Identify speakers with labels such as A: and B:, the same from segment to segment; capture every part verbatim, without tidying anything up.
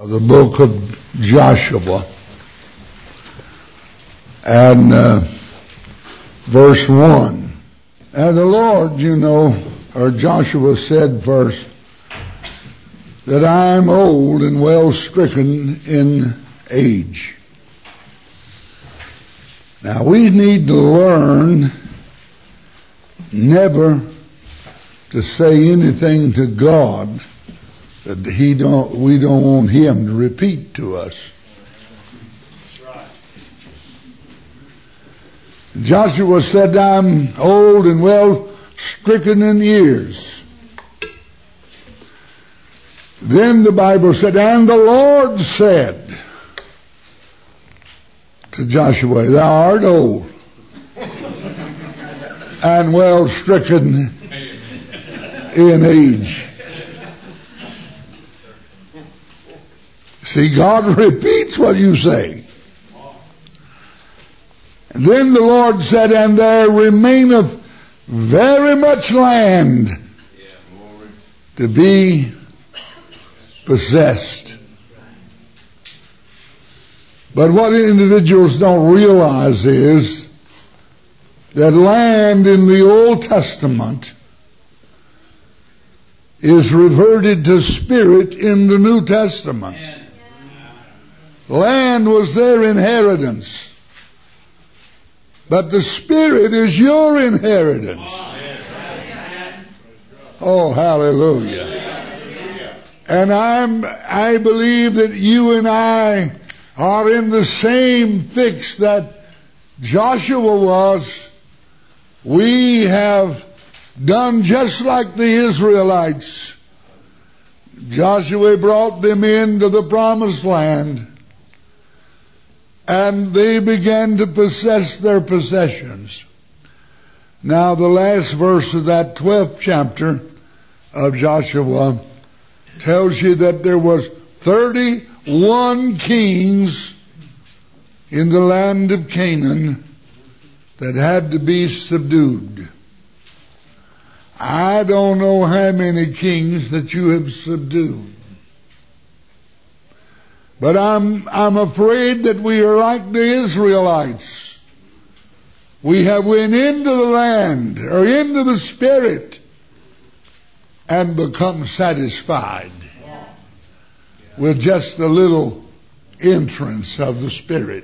A: the book of Joshua, and uh, verse one. And the Lord, you know, or Joshua said first, that I am old and well stricken in age. Now we need to learn never to say anything to God that he don't, we don't want Him to repeat to us. Joshua said, I'm old and well stricken in years. Then the Bible said, and the Lord said to Joshua, thou art old and well stricken in age. See, God repeats what you say. And then the Lord said, and there remaineth very much land to be possessed. But what individuals don't realize is that land in the Old Testament is reverted to spirit in the New Testament. Land was their inheritance, but the spirit is your inheritance. Oh, hallelujah. And I'm, I believe that you and I are in the same fix that Joshua was. We have done just like the Israelites. Joshua brought them into the promised land, and they began to possess their possessions. Now the last verse of that twelfth chapter of Joshua tells you that there was thirty-one kings in the land of Canaan that had to be subdued. I don't know how many kings that you have subdued. But I'm, I'm afraid that we are like the Israelites. We have went into the land or into the Spirit and become satisfied with just a little entrance of the Spirit.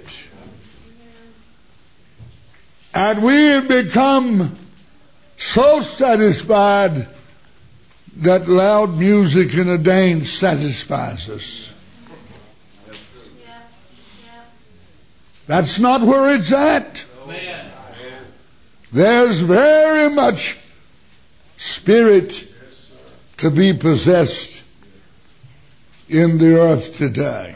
A: And we have become so satisfied that loud music and a dance satisfies us. That's not where it's at. There's very much spirit to be possessed in the earth today.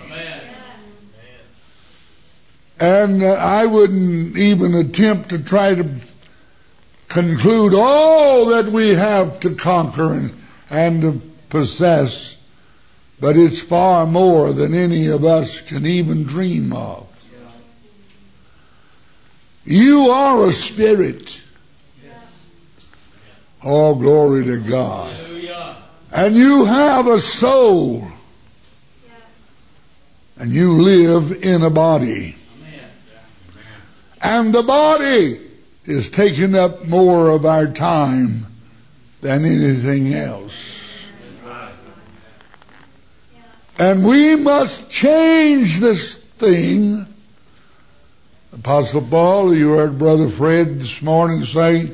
A: And uh, I wouldn't even attempt to try to conclude all that we have to conquer and, and to possess, but it's far more than any of us can even dream of. You are a spirit. Oh, glory to God. And you have a soul. And you live in a body. And the body is taking up more of our time than anything else. And we must change this thing. Apostle Paul, you heard Brother Fred this morning say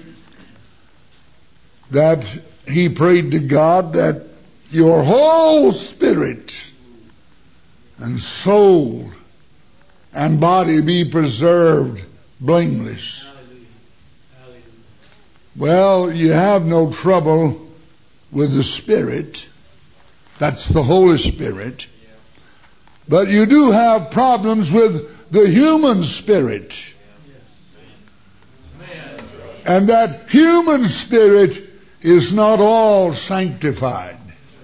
A: that he prayed to God that your whole spirit and soul and body be preserved blameless. Well, you have no trouble with the Spirit. That's the Holy Spirit. But you do have problems with the human spirit. And that human spirit is not all sanctified.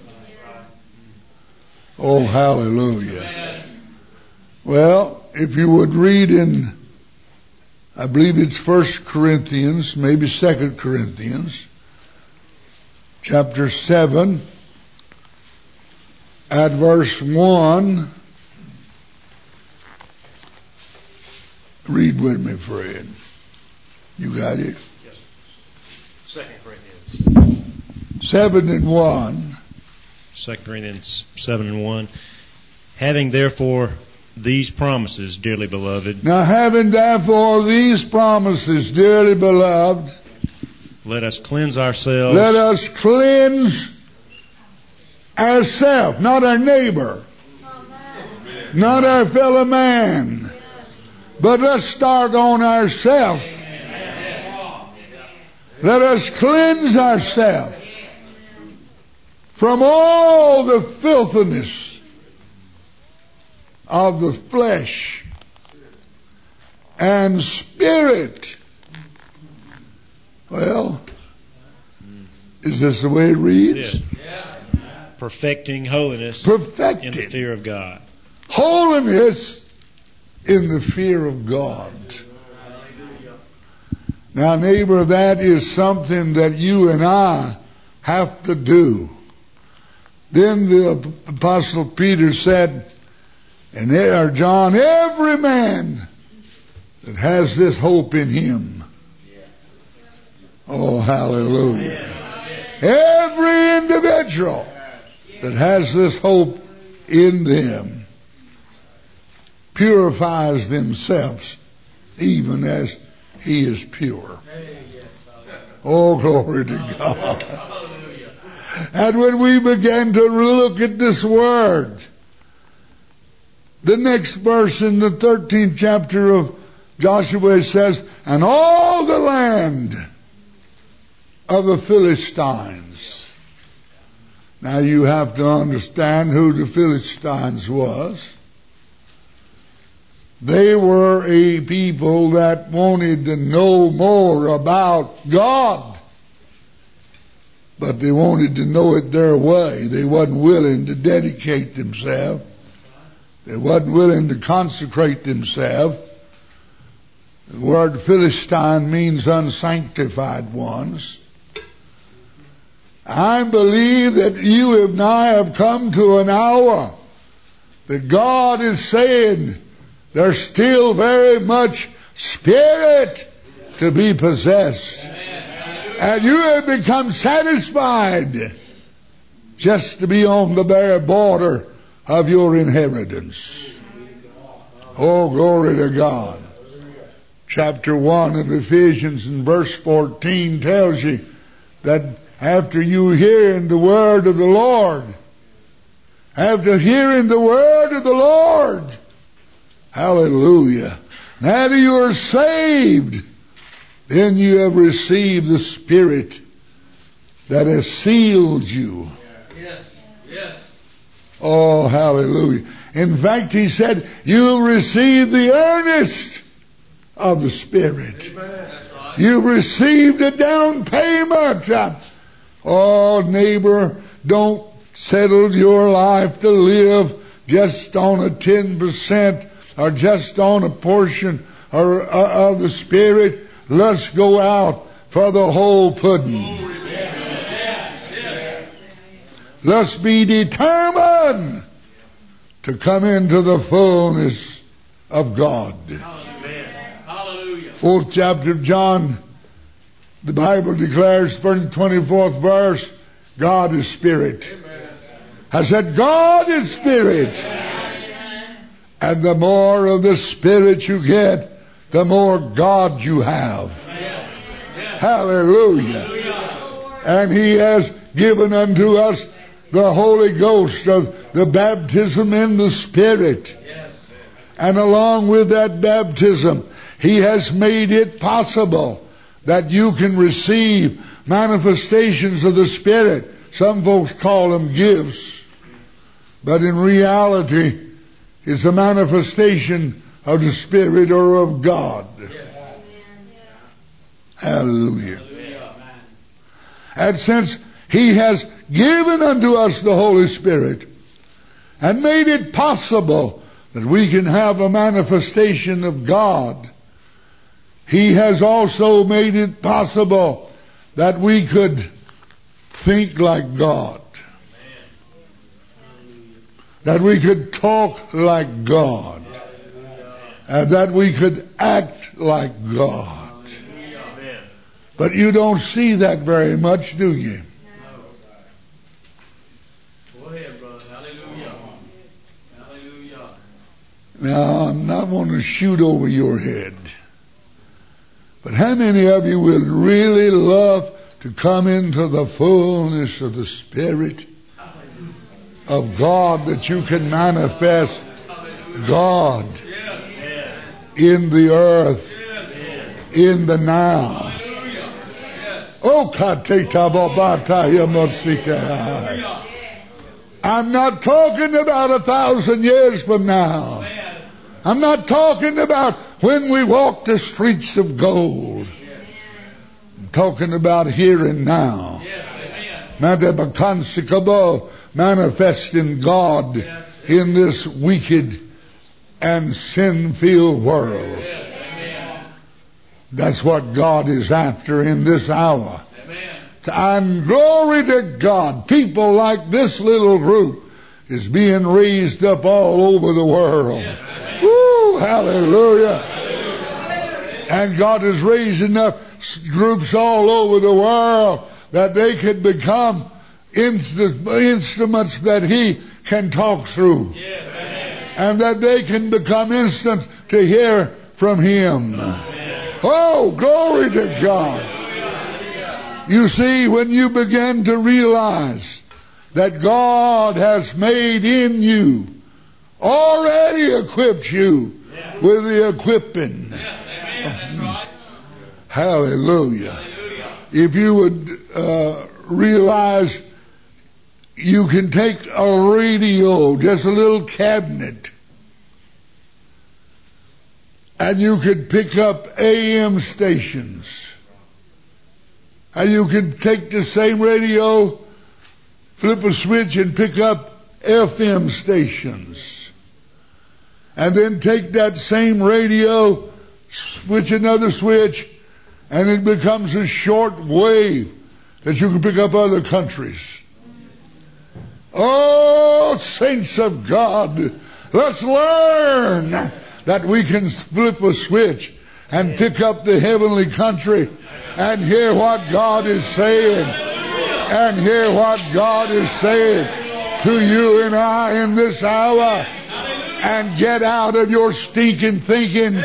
A: Oh, hallelujah. Well, if you would read in, I believe it's First Corinthians, maybe Second Corinthians, chapter seven at verse one. Read with me, Fred. You got it?
B: Yes. Second Corinthians.
A: Seven and one.
B: Second Corinthians seven and one. Having therefore these promises, dearly beloved.
A: Now having therefore these promises, dearly beloved.
B: Let us cleanse ourselves.
A: Let us cleanse ourselves, not our neighbor, Amen. Not our fellow man, but let's start on ourselves. Let us cleanse ourselves from all the filthiness of the flesh and spirit. Well, is this the way it reads?
B: Perfecting holiness
A: Perfecting.
B: in the fear of God.
A: Holiness in the fear of God. Now, neighbor, that is something that you and I have to do. Then the Apostle Peter said, and there, John, every man that has this hope in him. Oh, hallelujah. Every individual that has this hope in them purifies themselves even as he is pure. Oh, glory to God. And when we begin to look at this word, the next verse in the thirteenth chapter of Joshua says, and all the land of the Philistines. Now you have to understand who the Philistines was. They were a people that wanted to know more about God, but they wanted to know it their way. They wasn't willing to dedicate themselves. They wasn't willing to consecrate themselves. The word Philistine means unsanctified ones. I believe that you and I have come to an hour that God is saying there's still very much spirit to be possessed. And you have become satisfied just to be on the bare border of your inheritance. Oh, glory to God. Chapter one of Ephesians and verse fourteen tells you that after you hearing the word of the Lord, after hearing the word of the Lord, hallelujah, now that you are saved, then you have received the Spirit that has sealed you.
C: Yes, yes.
A: Oh, hallelujah. In fact, he said, you'll receive the earnest of the Spirit. Right. You've received a down payment. Oh, neighbor, don't settle your life to live just on a ten percent or just on a portion or, uh, of the Spirit. Let's go out for the whole pudding. Let's be determined to come into the fullness of God.
C: Hallelujah.
A: Fourth chapter of John, the Bible declares, twenty-fourth verse, God is Spirit. I said, God is Spirit. And the more of the Spirit you get, the more God you have. Hallelujah. And He has given unto us the Holy Ghost of the baptism in the Spirit. And along with that baptism, He has made it possible that you can receive manifestations of the Spirit. Some folks call them gifts, but in reality, it's a manifestation of the Spirit or of God. Hallelujah. And since He has given unto us the Holy Spirit and made it possible that we can have a manifestation of God, He has also made it possible that we could think like God. that we could talk like God, and that we could act like God. But you don't see that very much, do you?
C: Go ahead, brother. Hallelujah. Hallelujah.
A: Now, I'm not going to shoot over your head, but how many of you would really love to come into the fullness of the Spirit of God, that you can manifest God in the earth, in the now? Oh, I'm not talking about a thousand years from now. I'm not talking about when we walk the streets of gold. I'm talking about here and now. Manifesting God in this wicked and sin-filled world. That's what God is after in this hour. And glory to God, people like this little group is being raised up all over the world. Woo, hallelujah. And God is raising up groups all over the world that they can become instruments that He can talk through. And that they can become instruments to hear from Him. Oh, glory to God. You see, when you begin to realize that God has made in you, already equipped you with the equipping. Hallelujah. If you would uh, realize you can take a radio, just a little cabinet, and you could pick up A M stations. And you could take the same radio, flip a switch, and pick up F M stations. And then take that same radio, switch another switch, and it becomes a short wave that you can pick up other countries. Oh, saints of God, let's learn that we can flip a switch and pick up the heavenly country and hear what God is saying, and hear what God is saying to you and I in this hour, and get out of your stinking thinking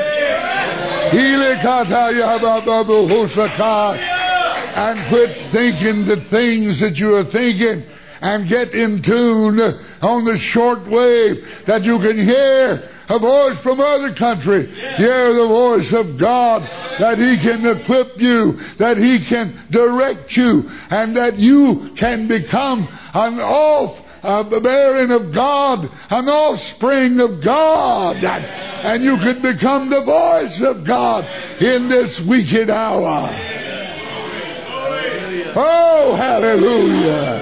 A: and quit thinking the things that you are thinking, and get in tune on the short wave that you can hear a voice from other country. Hear the voice of God, that He can equip you, that He can direct you, and that you can become an offspring of God, an offspring of God, and you can become the voice of God in this wicked hour. Oh, hallelujah.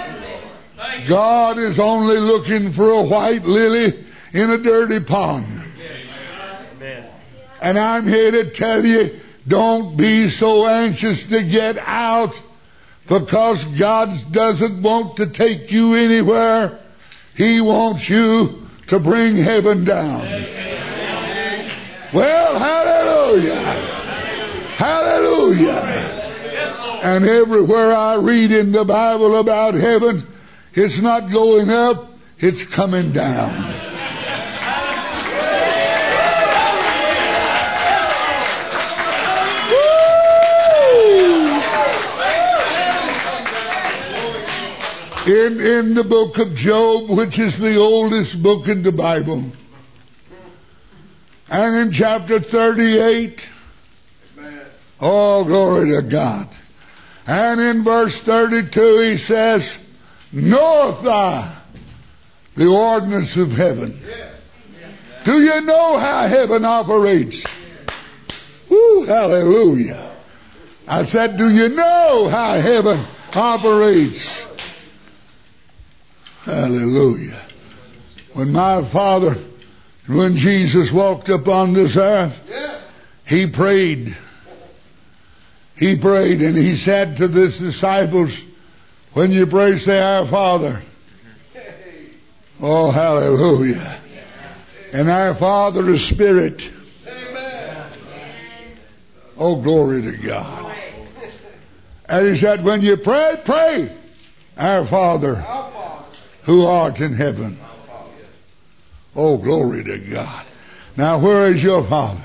A: God is only looking for a white lily in a dirty pond. Amen. And I'm here to tell you, don't be so anxious to get out, because God doesn't want to take you anywhere. He wants you to bring heaven down. Amen. Well, hallelujah. Hallelujah. And everywhere I read in the Bible about heaven, it's not going up, it's coming down. In, in the book of Job, which is the oldest book in the Bible, and in chapter thirty-eight, oh, glory to God, and in verse thirty-two he says, knoweth thou the ordinance of heaven? Do you know how heaven operates? Woo, hallelujah. I said, do you know how heaven operates? Hallelujah. When my Father, when Jesus walked upon this earth, He prayed. He prayed, and He said to His disciples, when you pray, say, Our Father, Oh, hallelujah. And our Father is Spirit. Oh, glory to God. And he said, when you pray, pray, our Father who art in heaven. Oh, glory to God. Now, where is your Father?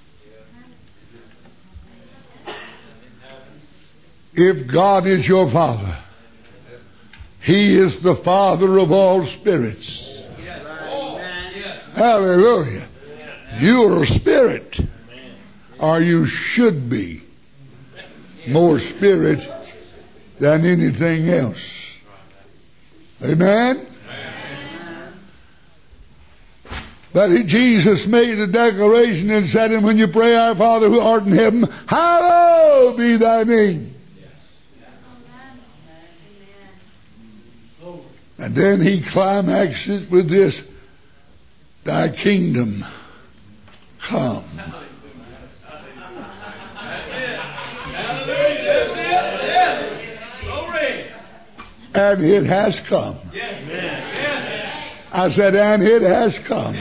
A: If God is your Father, He is the Father of all spirits. Hallelujah. You are a spirit, or you should be more spirit than anything else. Amen? But he, Jesus made a declaration and said, and when you pray, our Father who art in heaven, hallowed be thy name. And then he climaxes with this, thy kingdom come. And it has come. I said, and it has come.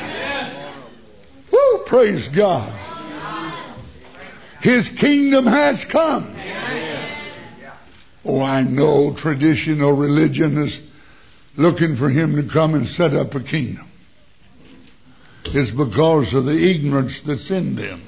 A: Woo, praise God. His kingdom has come. Oh, I know traditional religion is looking for him to come and set up a kingdom. It's because of the ignorance that's in them.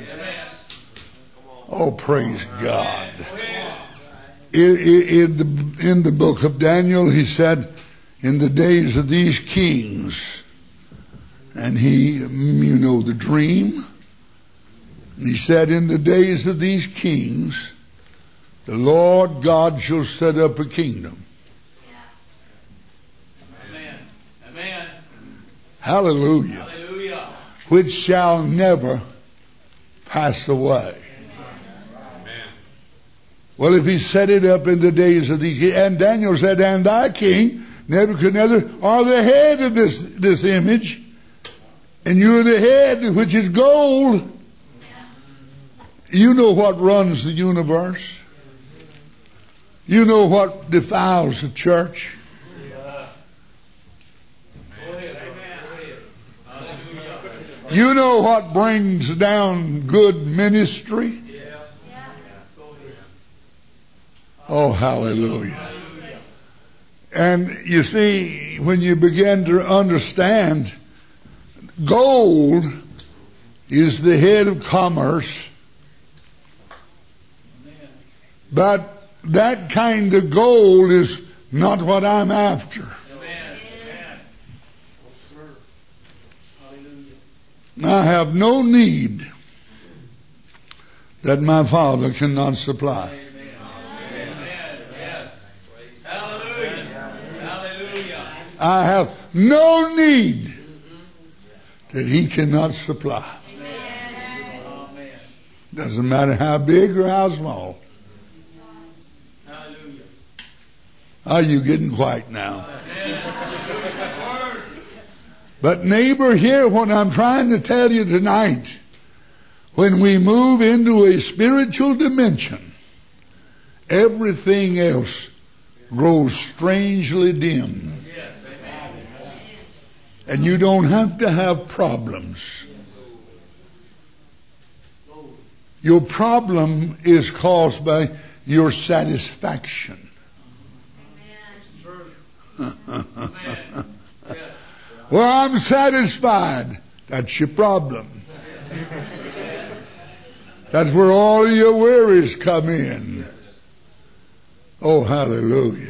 A: Oh, praise God. In, in, the, in the book of Daniel, he said, in the days of these kings, and he, you know, the dream, and he said, in the days of these kings, the Lord God shall set up a kingdom.
C: Amen. Amen.
A: Hallelujah.
C: Hallelujah.
A: Which shall never pass away.
C: Amen.
A: Well, if he set it up in the days of these, and Daniel said, and thy king, Nebuchadnezzar, are the head of this, this image, and you're the head, which is gold. You know what runs the universe. You know what defiles the church. You know what brings down good ministry. Oh, hallelujah. And you see, when you begin to understand, gold is the head of commerce, but that kind of gold is not what I'm after. I have no need that my Father cannot supply. I have no need that He cannot supply. Doesn't matter how big or how small. Are you getting quiet now? But neighbor, hear what I'm trying to tell you tonight. When we move into a spiritual dimension, everything else grows strangely dim. And you don't have to have problems. Your problem is caused by your satisfaction. Well, I'm satisfied. That's your problem. That's where all your worries come in. Oh, hallelujah.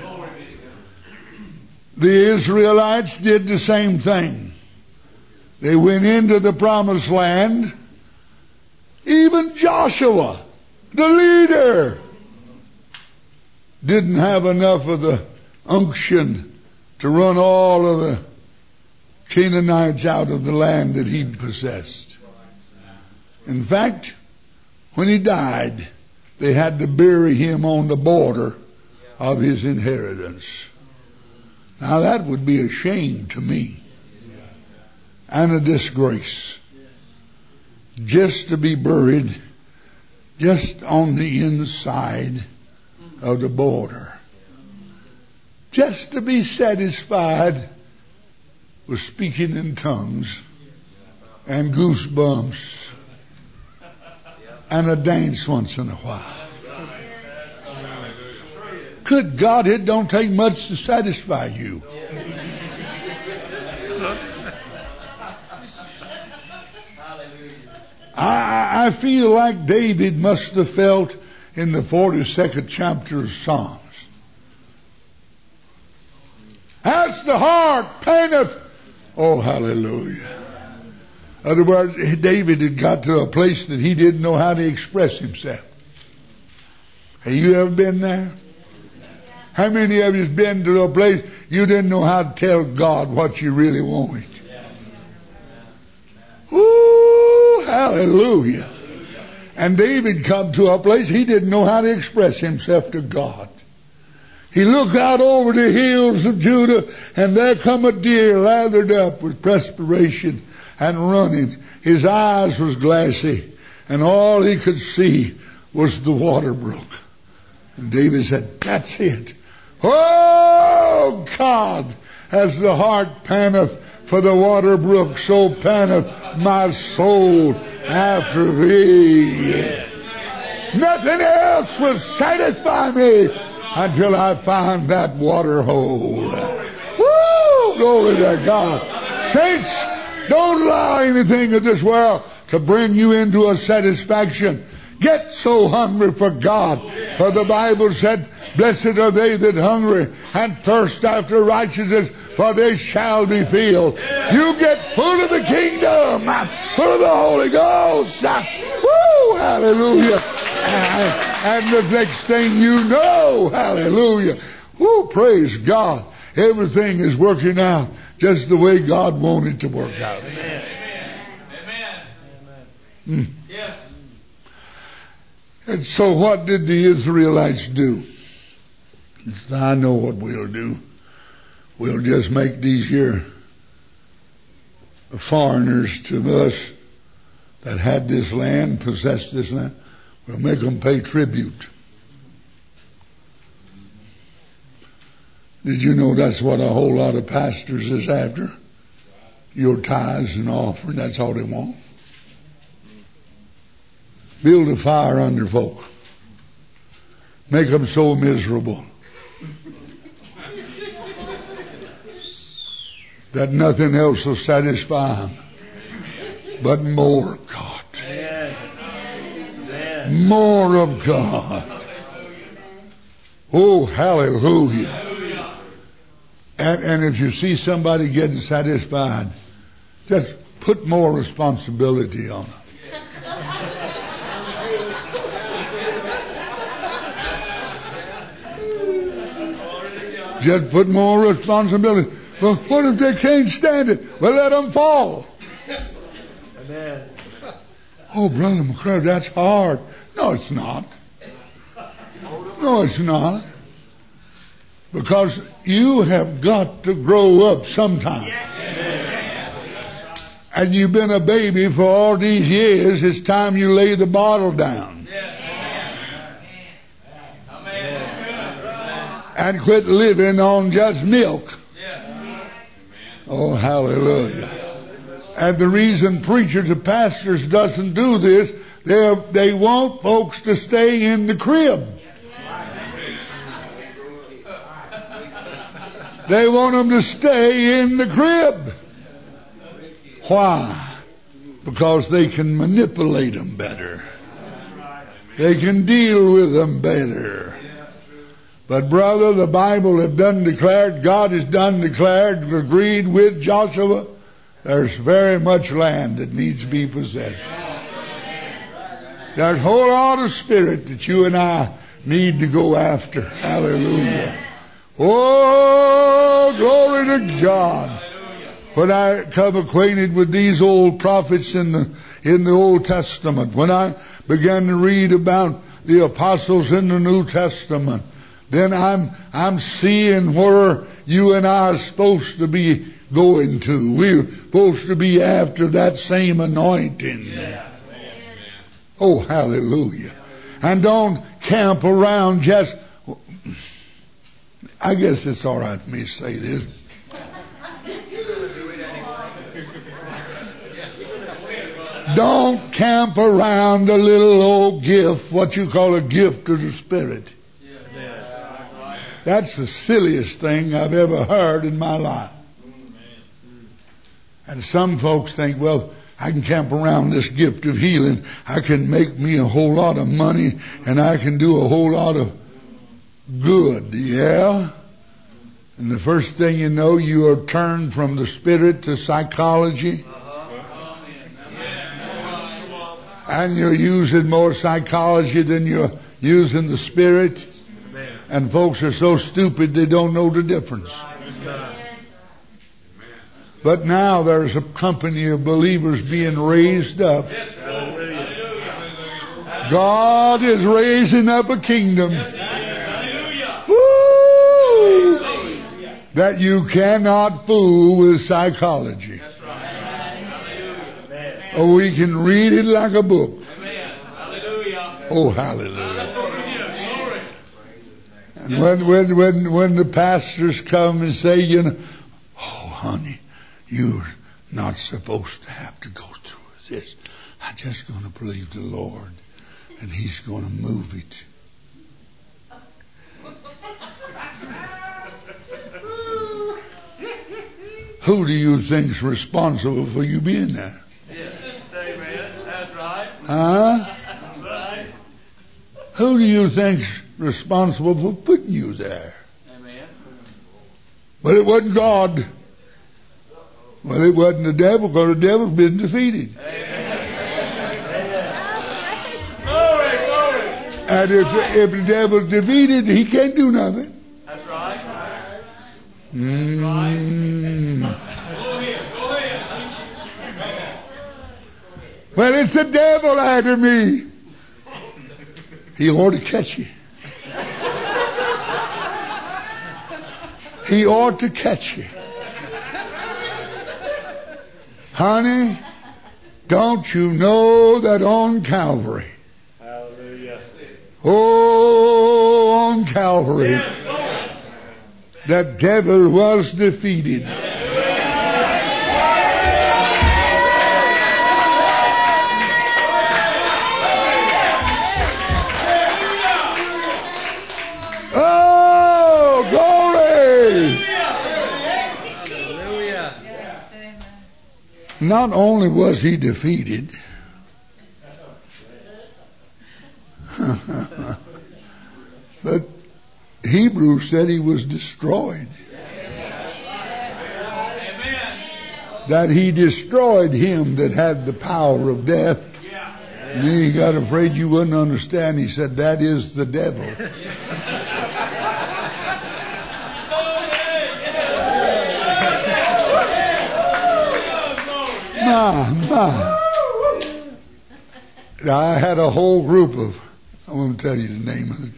A: The Israelites did the same thing. They went into the promised land. Even Joshua, the leader, didn't have enough of the unction to run all of the Canaanites out of the land that he'd possessed. In fact, when he died, they had to bury him on the border of his inheritance. Now that would be a shame to me and a disgrace, just to be buried just on the inside of the border, just to be satisfied was speaking in tongues and goosebumps and a dance once in a while. Good God, it don't take much to satisfy you. I, I feel like David must have felt in the forty-second chapter of Psalms. As the heart paineth. Oh, hallelujah. In other words, David had got to a place that he didn't know how to express himself. Have you ever been there? How many of you have been to a place you didn't know how to tell God what you really wanted? Ooh, hallelujah. And David come to a place he didn't know how to express himself to God. He looked out over the hills of Judah, and there come a deer lathered up with perspiration and running. His eyes was glassy, and all he could see was the water brook. And David said, that's it. Oh, God, as the heart panteth for the water brook, so panteth my soul after thee. Nothing else will satisfy me until I find that water hole. Woo! Glory to God. Saints, don't allow anything of this world to bring you into a satisfaction. Get so hungry for God. For the Bible said, blessed are they that hunger and thirst after righteousness, for they shall be filled. You get full of the kingdom, full of the Holy Ghost. Woo! Hallelujah. And the next thing you know, hallelujah. Woo! Praise God. Everything is working out just the way God wanted to work out.
C: Amen. Amen.
A: Mm.
C: Yes.
A: And so what did the Israelites do? I know what we'll do. We'll just make these here foreigners to us that had this land, possessed this land, we'll make them pay tribute. Did you know that's what a whole lot of pastors is after? Your tithes and offering, that's all they want. Build a fire under folk. Make them so miserable that nothing else will satisfy them but more of God. More of God. Oh, hallelujah. And, and if you see somebody getting satisfied, just put more responsibility on them. Just put more responsibility. Well, what if they can't stand it? Well, let them fall.
B: Amen.
A: Oh, Brother McClure, that's hard. No, it's not. No, it's not. Because you have got to grow up sometime. And you've been a baby for all these years. It's time you lay the bottle down. And quit living on just milk. Oh, hallelujah. And the reason preachers and pastors doesn't do this, they they want folks to stay in the crib. They want them to stay in the crib. Why? Because they can manipulate them better. They can deal with them better. But brother, the Bible has done declared, God has done declared, agreed with Joshua, there's very much land that needs to be possessed. There's a whole lot of spirit that you and I need to go after. Hallelujah. Oh, glory to God. When I come acquainted with these old prophets in the in the Old Testament, when I began to read about the apostles in the New Testament, then I'm I'm seeing where you and I are supposed to be going to. We're supposed to be after that same anointing. Yeah. Oh, hallelujah. And don't camp around just... I guess it's all right for me to say this. Don't camp around a little old gift, what you call a gift of the Spirit. That's the silliest thing I've ever heard in my life. And some folks think, well, I can camp around this gift of healing. I can make me a whole lot of money and I can do a whole lot of good. Yeah? And the first thing you know, you are turned from the Spirit to psychology. And you're using more psychology than you're using the Spirit. And folks are so stupid they don't know the difference. But now there's a company of believers being raised up. God is raising up a kingdom. Woo! That you cannot fool with psychology. Oh, we can read it like a book. Oh, hallelujah. And when, when, when, when the pastors come and say, you know, oh, honey, you're not supposed to have to go through this. I'm just going to believe the Lord, and He's going to move it. Who do you think's responsible for you being there?
C: Yes, amen. That's right.
A: Huh?
C: That's right.
A: Who do you think's responsible for putting you there?
C: Amen.
A: But it wasn't God. Well, it wasn't the devil, because the devil's been defeated.
C: Glory, glory.
A: And if, if the devil's defeated, he can't do nothing.
C: That's right.
A: Mm.
C: Go ahead, go ahead.
A: Well, it's the devil after me. He ought to catch you. He ought to catch you. Honey, don't you know that on Calvary,
B: Hallelujah.
A: oh, on Calvary, that devil was defeated. Oh, glory! Not only was he defeated, but Hebrews said he was destroyed. That he destroyed him that had the power of death. And then he got afraid you wouldn't understand. He said, that is the devil. My, my. I had a whole group of, I won't tell you the name of it.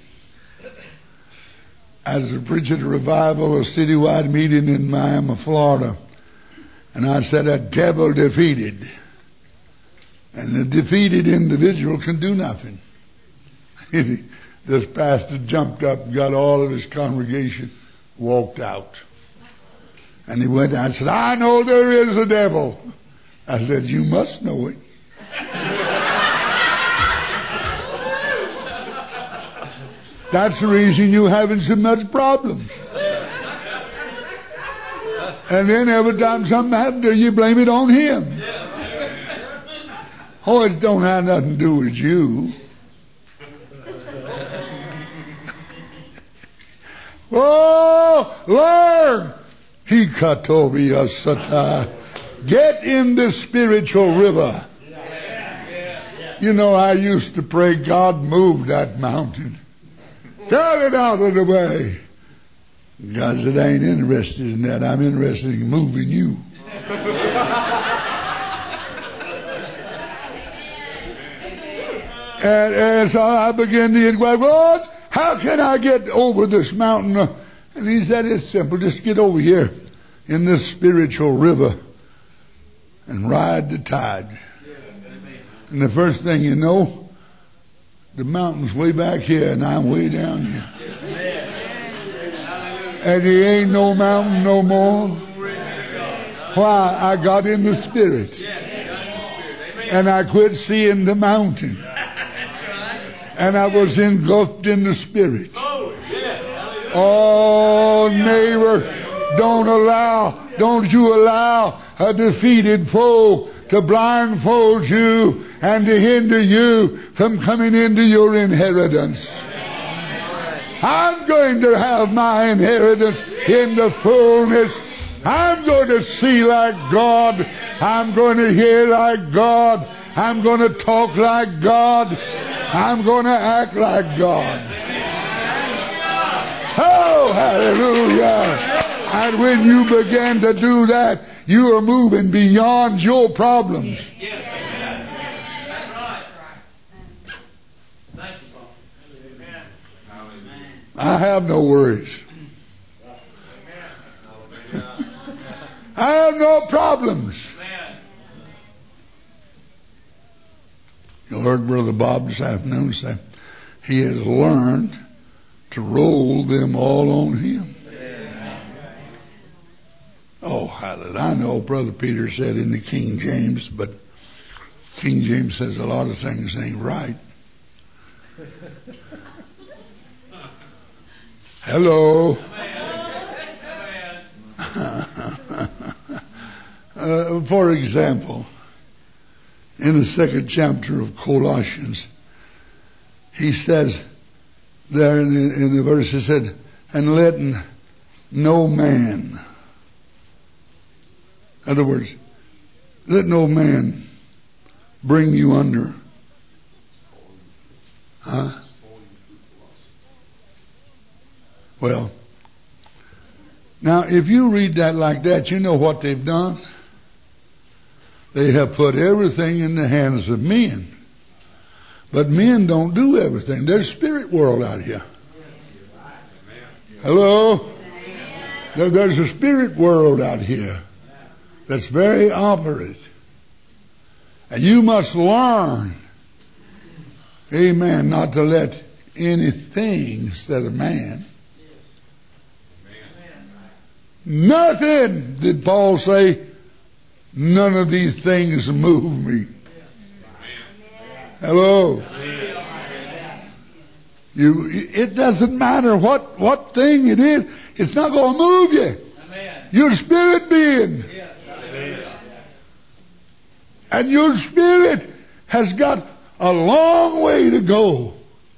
A: I was preaching a revival, a citywide meeting in Miami, Florida. And I said, a devil defeated. And the defeated individual can do nothing. This pastor jumped up and got all of his congregation, walked out. And he went down and said, I know there is a devil. I said, you must know it. That's the reason you're having so much problems. And then every time something happens to you, blame it on him. Oh, it don't have nothing to do with you. Oh, learn. He katobi asata. Get in the spiritual river. You know, I used to pray, God, move that mountain. Get it out of the way. God said, I ain't interested in that. I'm interested in moving you. and, and so I began to inquire, Lord, how can I get over this mountain? And he said, it's simple. Just get over here in this spiritual river and ride the tide. And the first thing you know, the mountain's way back here and I'm way down here. And he ain't no mountain no more. Why? I got in the Spirit. And I quit seeing the mountain. And I was engulfed in the Spirit. Oh, neighbor, don't allow, don't you allow a defeated foe to blindfold you and to hinder you from coming into your inheritance. I'm going to have my inheritance in the fullness. I'm going to see like God. I'm going to hear like God. I'm going to talk like God. I'm going to act like God. Oh, hallelujah. And when you begin to do that, you are moving beyond your problems. I have no worries. I have no problems. You heard Brother Bob this afternoon say he has learned to roll them all on him. Oh, hallelujah. I know Brother Peter said in the King James, but King James says a lot of things ain't right. Hello. uh, for example, in the second chapter of Colossians, he says there in the, in the verse, he said, and let no man, in other words, let no man bring you under. Huh? Well, now if you read that like that, you know what they've done? They have put everything in the hands of men. But men don't do everything. There's spirit world out here. Hello? There, there's a spirit world out here that's very operate. And you must learn, amen, not to let anything, said a man. Nothing, did Paul say, none of these things move me. Hello. You, it doesn't matter what, what thing it is. It's not going to move you. You're a spirit being. And your spirit has got a long way to go.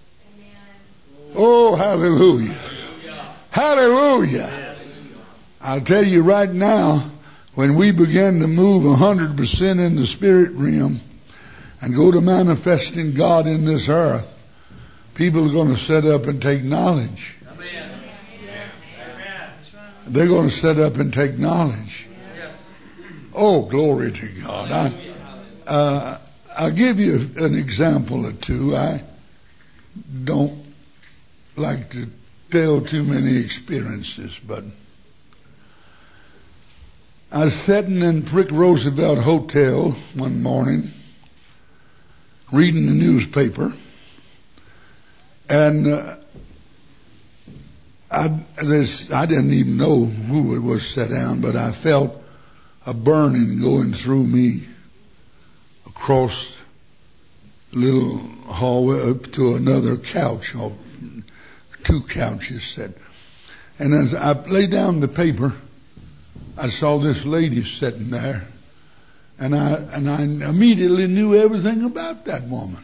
A: Oh, hallelujah. Hallelujah. I'll tell you right now, when we begin to move one hundred percent in the spirit realm and go to manifesting God in this earth, people are going to set up and take knowledge. They're going to set up and take knowledge. Oh, glory to God. I, uh, I'll give you an example or two. I don't like to tell too many experiences, but I was sitting in Frick Roosevelt Hotel one morning reading the newspaper, and uh, I, this, I didn't even know who it was sat down, but I felt a burning going through me across the little hallway up to another couch, or two couches set. And as I laid down the paper, I saw this lady sitting there, and I and I immediately knew everything about that woman.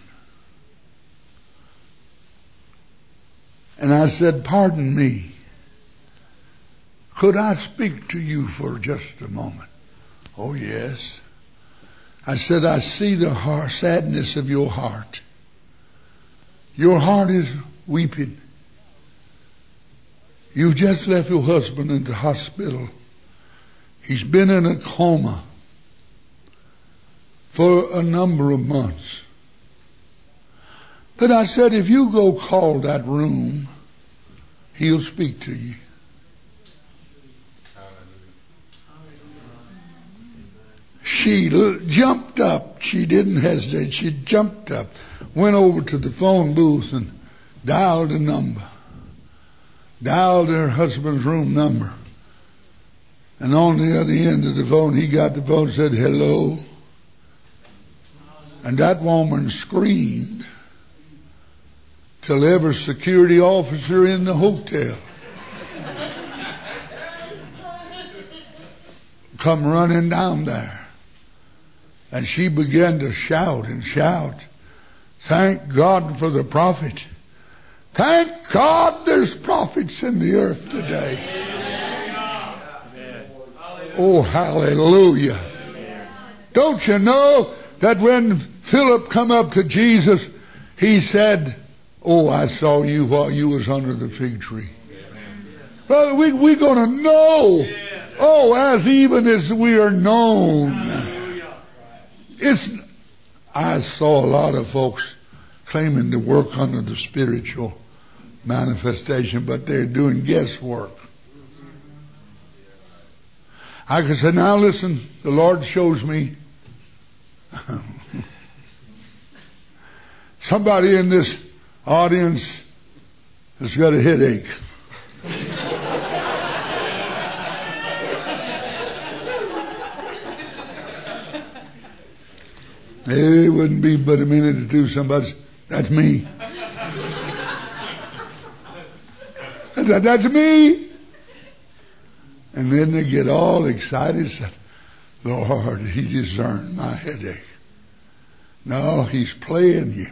A: And I said, "Pardon me, could I speak to you for just a moment?" "Oh, yes." I said, "I see the heart, sadness of your heart. Your heart is weeping. You've just left your husband in the hospital. He's been in a coma for a number of months. But I said, if you go call that room, he'll speak to you." She l- jumped up. She didn't hesitate. She jumped up, went over to the phone booth and dialed a number. Dialed her husband's room number. And on the other end of the phone, he got the phone and said, "Hello." And that woman screamed till every security officer in the hotel come running down there. And she began to shout and shout, "Thank God for the prophet. Thank God there's prophets in the earth today." Oh, hallelujah. Don't you know that when Philip come up to Jesus, he said, "Oh, I saw you while you was under the fig tree." Brother, we, we're going to know. Oh, as even as we are known. It's. I saw a lot of folks claiming to work under the spiritual manifestation, but they're doing guesswork. I can say, now listen, the Lord shows me somebody in this audience has got a headache. It wouldn't be but a minute or two. Somebody's, that's me. that, that's me. And then they get all excited and say, "Lord, He discerned my headache." No, He's playing you.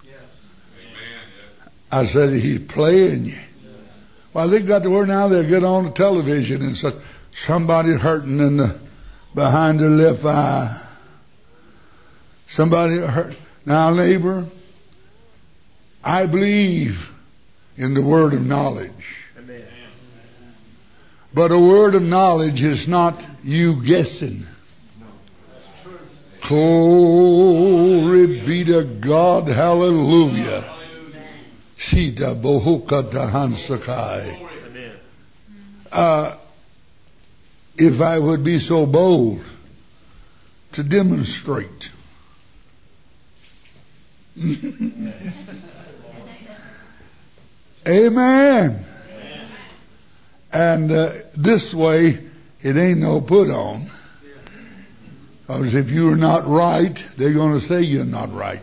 A: I said, He's playing you. Well, they got to where now they'll get on the television and say, somebody hurting in the behind their left eye. Somebody hurt. Now, neighbor, I believe in the word of knowledge. Amen. But a word of knowledge is not you guessing. Glory be to God. Hallelujah. Sita bohuka tahansakai. Uh, if I would be so bold to demonstrate. Amen. And uh, this way, it ain't no put on. Because if you're not right, they're going to say you're not right.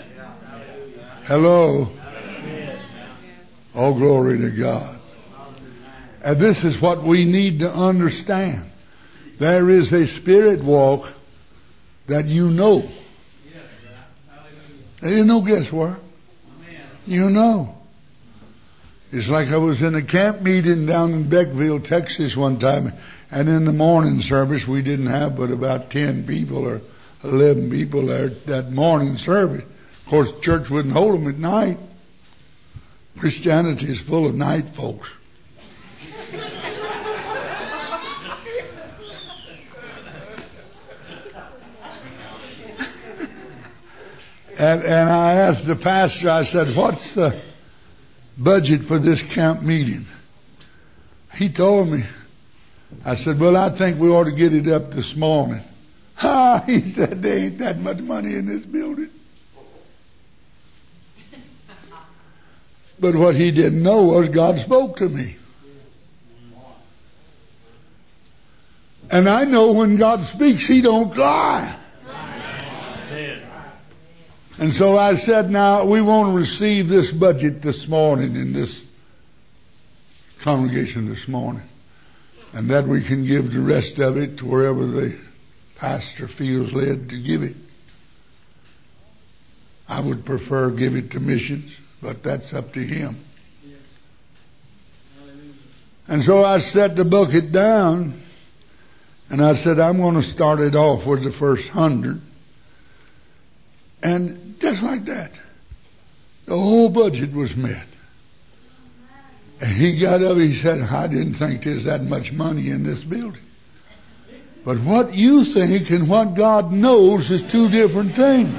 A: Hello. Oh, glory to God. And this is what we need to understand. There is a spirit walk that you know. There ain't no guesswork. You know. It's like I was in a camp meeting down in Beckville, Texas one time, and in the morning service we didn't have but about ten people or eleven people there that morning service. Of course, the church wouldn't hold them at night. Christianity is full of night folks. and, and I asked the pastor, I said, "What's the budget for this camp meeting?" He told me. I said, "Well, I think we ought to get it up this morning." Ha! He said, "There ain't that much money in this building." But what he didn't know was God spoke to me. And I know when God speaks, He don't lie. And so I said, now, we want to receive this budget this morning in this congregation this morning. And that we can give the rest of it to wherever the pastor feels led to give it. I would prefer give it to missions, but that's up to him. And so I set the bucket down, and I said, I'm going to start it off with the first hundred. And just like that, the whole budget was met. And he got up, he said, I didn't think there's that much money in this building. But what you think and what God knows is two different things.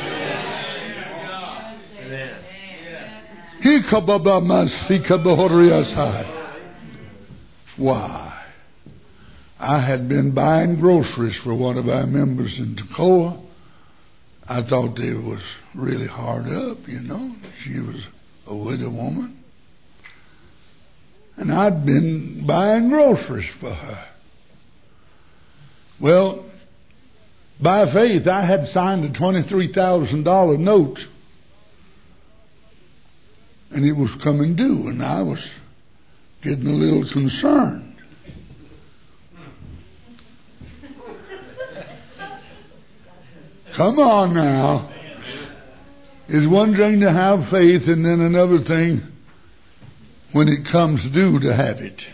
A: Why? I had been buying groceries for one of our members in Toccoa. I thought they was really hard up, you know. She was a widow woman. And I'd been buying groceries for her. Well, By faith, I had signed a twenty-three thousand dollars note. And it was coming due, and I was getting a little concerned. Come on now. It's one thing to have faith, and then another thing when it comes due to have it.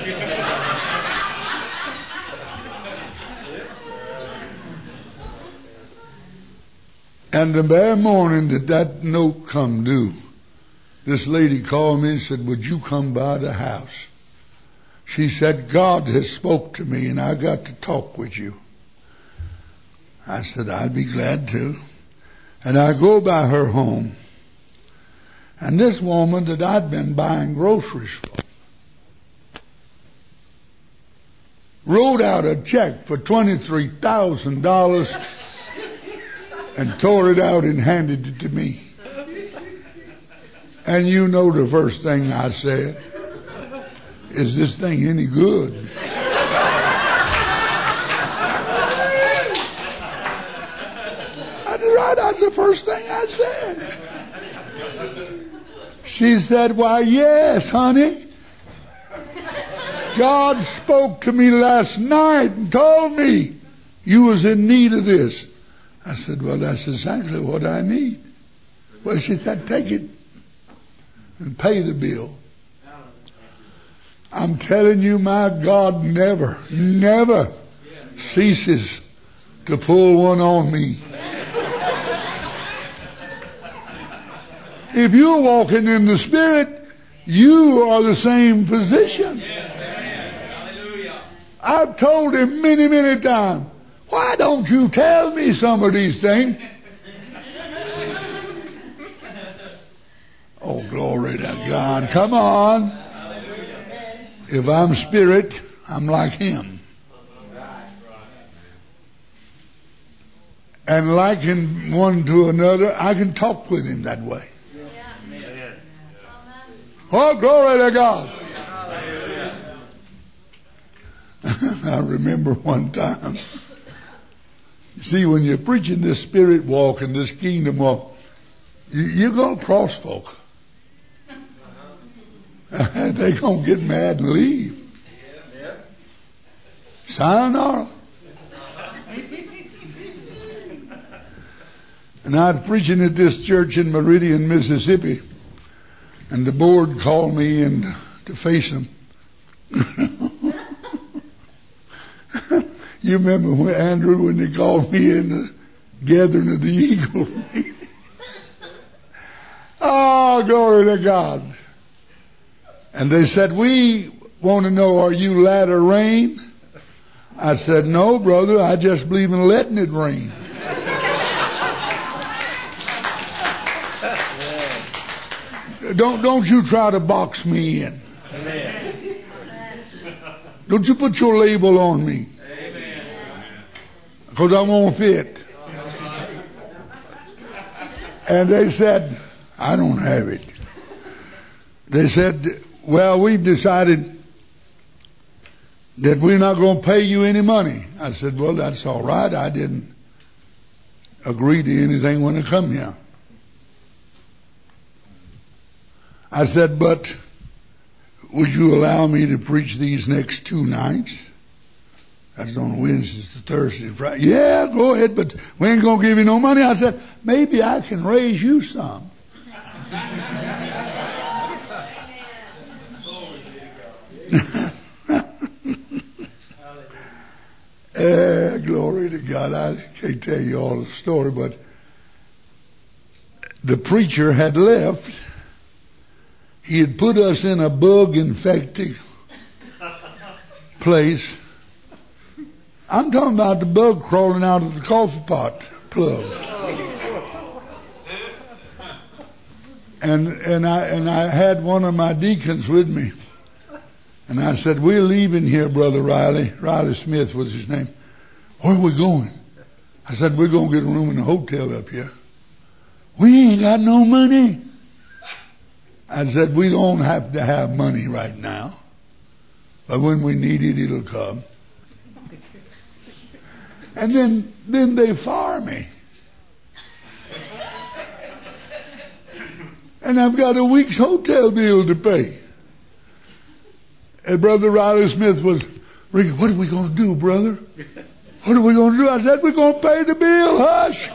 A: And the very morning that that note come due, this lady called me and said, would you come by the house? She said, God has spoke to me and I got to talk with you. I said, I'd be glad to. And I go by her home. And this woman that I'd been buying groceries for wrote out a check for twenty-three thousand dollars and tore it out and handed it to me. And you know the first thing I said, is this thing any good? That's right, that's the first thing I said. She said, why, yes, honey. God spoke to me last night and told me you was in need of this. I said, well, that's exactly what I need. Well, she said, take it and pay the bill. I'm telling you, my God never, never ceases to pull one on me. If you're walking in the Spirit, you are the same position. I've told him many, many times, why don't you tell me some of these things? Oh, glory to God. Come on. If I'm spirit, I'm like him. And liking one to another, I can talk with him that way. Oh, glory to God. I remember one time. You see, when you're preaching this spirit walk and this kingdom walk, you, you're going to cross folk. They're going to get mad and leave. Sayonara. And I was preaching at this church in Meridian, Mississippi, and the board called me in to face them. You remember when Andrew, when they called me in the gathering of the eagle? Oh, glory to God. And they said, we want to know, are you latter rain? I said, no, brother, I just believe in letting it rain. Don't, don't you try to box me in. Amen. Don't you put your label on me. Because I won't fit. And they said, I don't have it. They said, well, we've decided that we're not going to pay you any money. I said, well, that's all right. I didn't agree to anything when I come here. I said, but would you allow me to preach these next two nights? That's on Wednesdays to Thursday and Friday. Yeah, go ahead, but we ain't going to give you no money. I said, maybe I can raise you some. uh, glory to God. I can't tell you all the story, but the preacher had left. He had put us in a bug-infected place. I'm talking about the bug crawling out of the coffee pot plug. And and I and I had one of my deacons with me. And I said, we're leaving here, Brother Riley. Riley Smith was his name. Where are we going? I said, we're going to get a room in a hotel up here. We ain't got no money. I said, we don't have to have money right now. But when we need it, it'll come. And then, then they fire me. And I've got a week's hotel bill to pay. And Brother Riley Smith was ringing, what are we going to do, brother? What are we going to do? I said, we're going to pay the bill. Hush.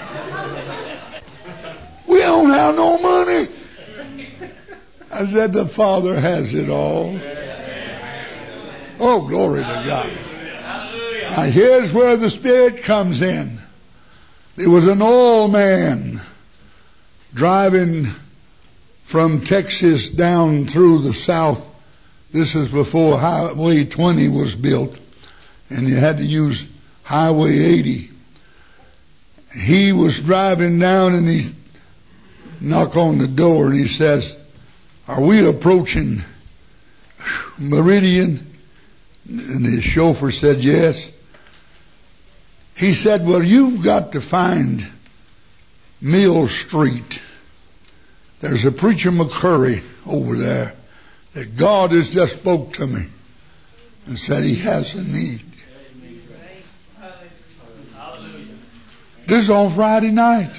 A: We don't have no money. I said, the Father has it all. Oh, glory to God. Now here's where the Spirit comes in. There was an old man driving from Texas down through the south. This is before Highway twenty was built, and you had to use Highway eighty. He was driving down, and he knocked on the door, and he says, are we approaching Meridian? And the chauffeur said, yes. He said, well, you've got to find Mill Street. There's a preacher McCurry over there that God has just spoke to me and said he has a need. This is on Friday night.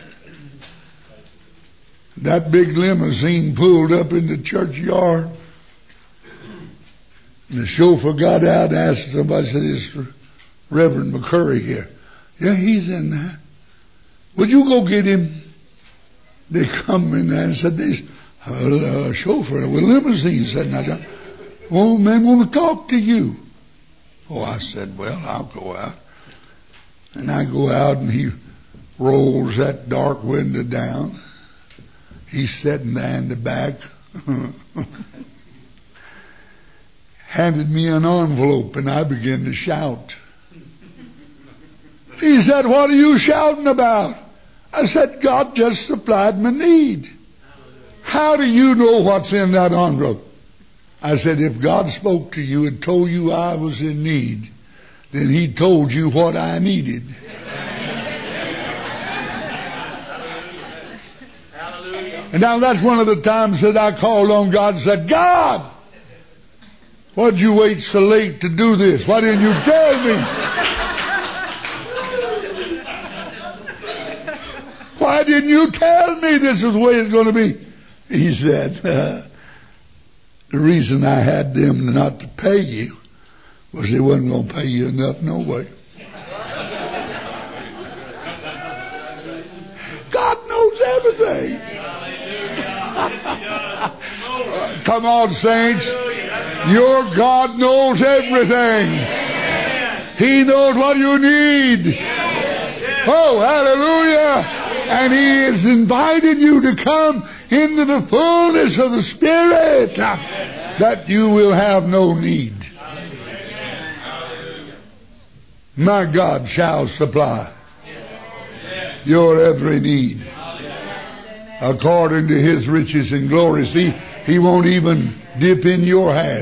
A: That big limousine pulled up in the churchyard. And the chauffeur got out and asked somebody, said, is Reverend McCurry here? Yeah, he's in there. Would you go get him? They come in there and said, this uh, chauffeur with limousine said, now, John, well, man, want to talk to you. Oh, I said, well, I'll go out. And I go out, and he rolls that dark window down. He's sitting there in the back. Handed me an envelope, and I began to shout. He said, what are you shouting about? I said, God just supplied my need. How do you know what's in that envelope? I said, if God spoke to you and told you I was in need, then he told you what I needed. And now that's one of the times that I called on God and said, God, why did you wait so late to do this? Why didn't you tell me? Why didn't you tell me this is the way it's going to be? He said, uh, the reason I had them not to pay you was they wasn't going to pay you enough no way. God knows everything. uh, come on, saints. Your God knows everything. He knows what you need. Oh, hallelujah. And he is inviting you to come into the fullness of the Spirit, that you will have no need. My God shall supply your every need according to his riches and glory. See, he won't even dip in your half.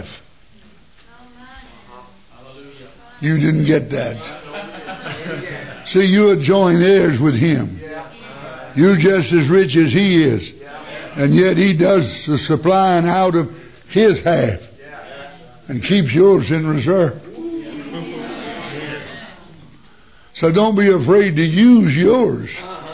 A: You didn't get that. See, you are joint heirs with him. You're just as rich as he is. And yet he does the supplying out of his half and keeps yours in reserve. So don't be afraid to use yours.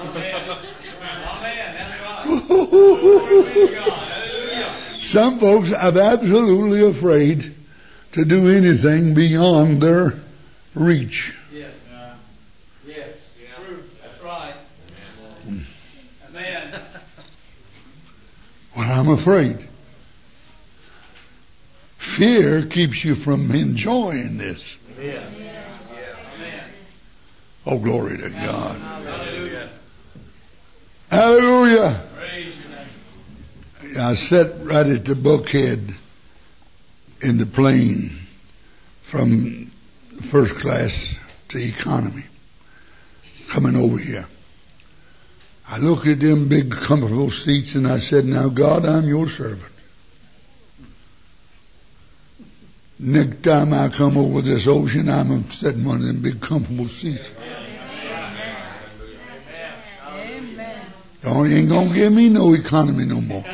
A: Some folks are absolutely afraid to do anything beyond their reach.
C: Yes. Uh, yes. True. That's right. Amen.
A: Well, I'm afraid. Fear keeps you from enjoying this.
C: Amen. Amen.
A: Oh, glory to God.
C: Hallelujah.
A: Hallelujah.
C: Praise your name.
A: I sat right at the bulkhead in the plane from first class to economy coming over here. I look at them big comfortable seats and I said, now God, I'm your servant. Next time I come over this ocean, I'm sitting in one of them big comfortable seats. Oh, you ain't going to give me no economy no more.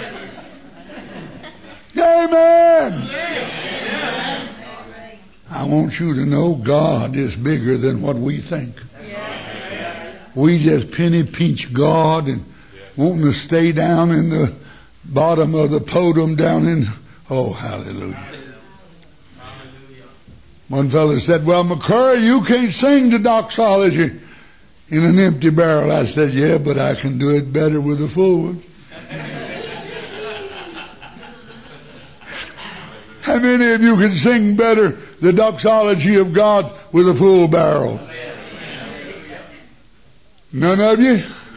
A: Amen. I want you to know God is bigger than what we think. We just penny pinch God and wanting to stay down in the bottom of the podium down in, oh, hallelujah. One fellow said, well, McCurry, you can't sing the doxology in an empty barrel. I said, yeah, but I can do it better with a full one. How many of you can sing better the doxology of God with a full barrel? None of you?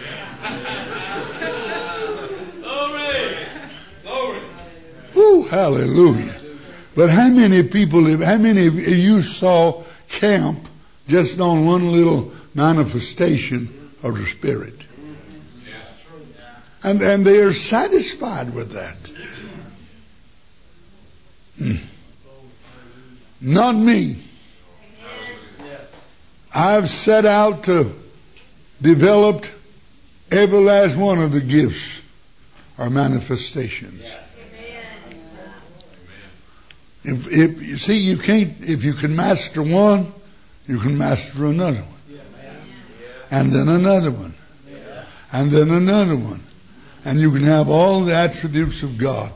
C: Glory! Glory!
A: Woo, hallelujah. But how many people, how many of you saw camp just on one little manifestation of the Spirit? And, and they are satisfied with that. Hmm. Not me. I've set out to develop every last one of the gifts or manifestations. If, if you see, you can't. If you can master one, you can master another one, and then another one, and then another one, and you can have all the attributes of God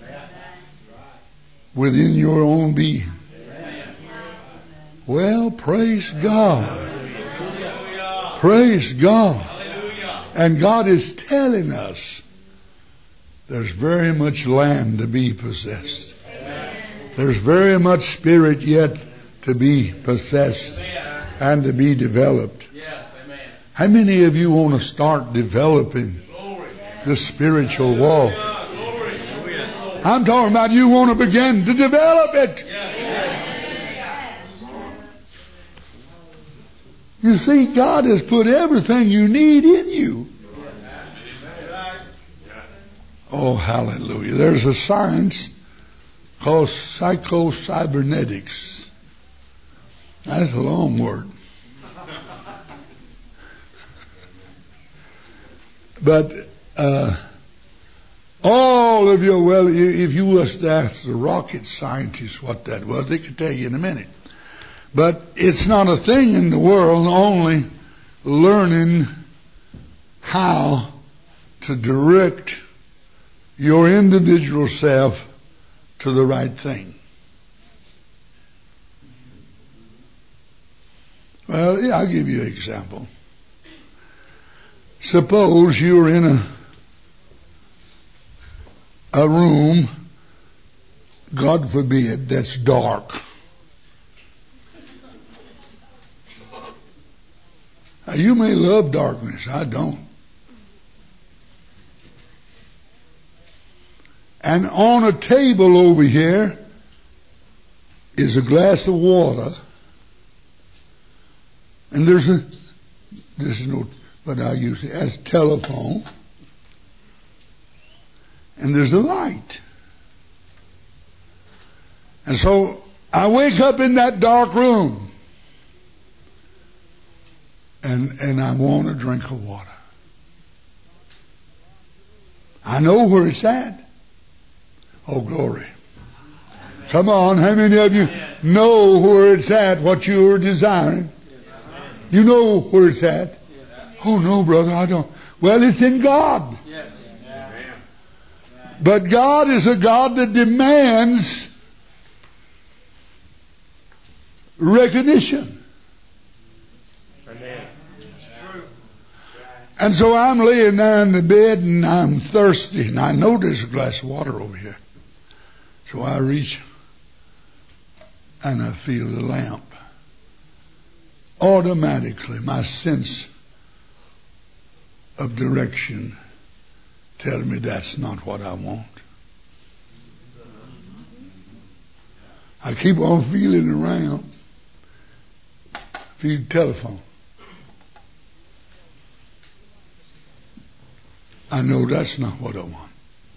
A: within your own being. Well, praise God. Praise God. And God is telling us there's very much land to be possessed. There's very much spirit yet to be possessed and to be developed. How many of you want to start developing the spiritual walk? I'm talking about you want to begin to develop it. You see, God has put everything you need in you. Oh, hallelujah. There's a science called psycho-cybernetics. That's a long word. But uh, all of you, well, if you was to ask the rocket scientists what that was, they could tell you in a minute. But it's not a thing in the world, only learning how to direct your individual self to the right thing. Well, yeah, I'll give you an example. Suppose you're in a a room, God forbid, that's dark. Now, you may love darkness. I don't. And on a table over here is a glass of water. And there's a, there's no, but I use it as telephone. And there's a light. And so I wake up in that dark room. And, and I want a drink of water. I know where it's at. Oh, glory. Come on, how many of you know where it's at, what you're desiring? You know where it's at. Oh, no, brother, I don't. Well, it's in God. But God is a God that demands recognition. And so I'm laying there in the bed and I'm thirsty and I know there's a glass of water over here. So I reach and I feel the lamp. Automatically my sense of direction tells me that's not what I want. I keep on feeling around. Feel the telephone. I know that's not what I want.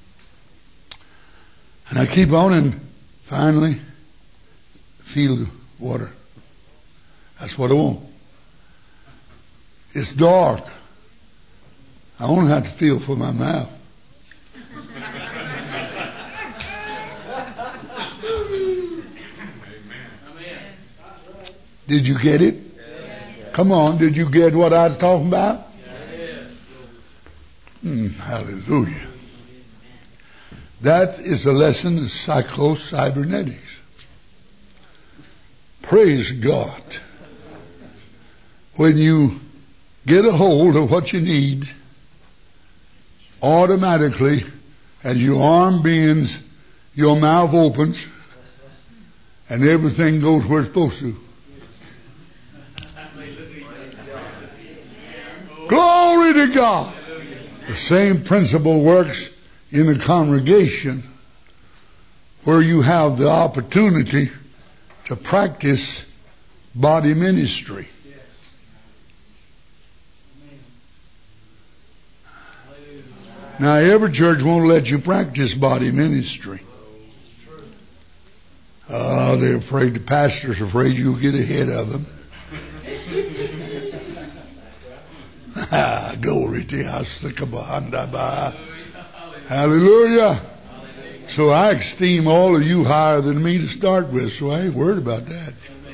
A: And I keep on and finally feel the water. That's what I want. It's dark. I only have to feel for my mouth. Did you get it?
C: Yes.
A: Come on, did you get what I was talking about?
C: Yes.
A: Hmm, hallelujah. That is a lesson of psycho-cybernetics. Praise God. When you get a hold of what you need, automatically, as your arm bends, your mouth opens, and everything goes where it's supposed to. Glory to God. The same principle works in a congregation where you have the opportunity to practice body ministry. Now, every church won't let you practice body ministry. Oh, they're afraid, the pastor's afraid you'll get ahead of them. Glory to God. Hallelujah. So I esteem all of you higher than me to start with, so I ain't worried about that.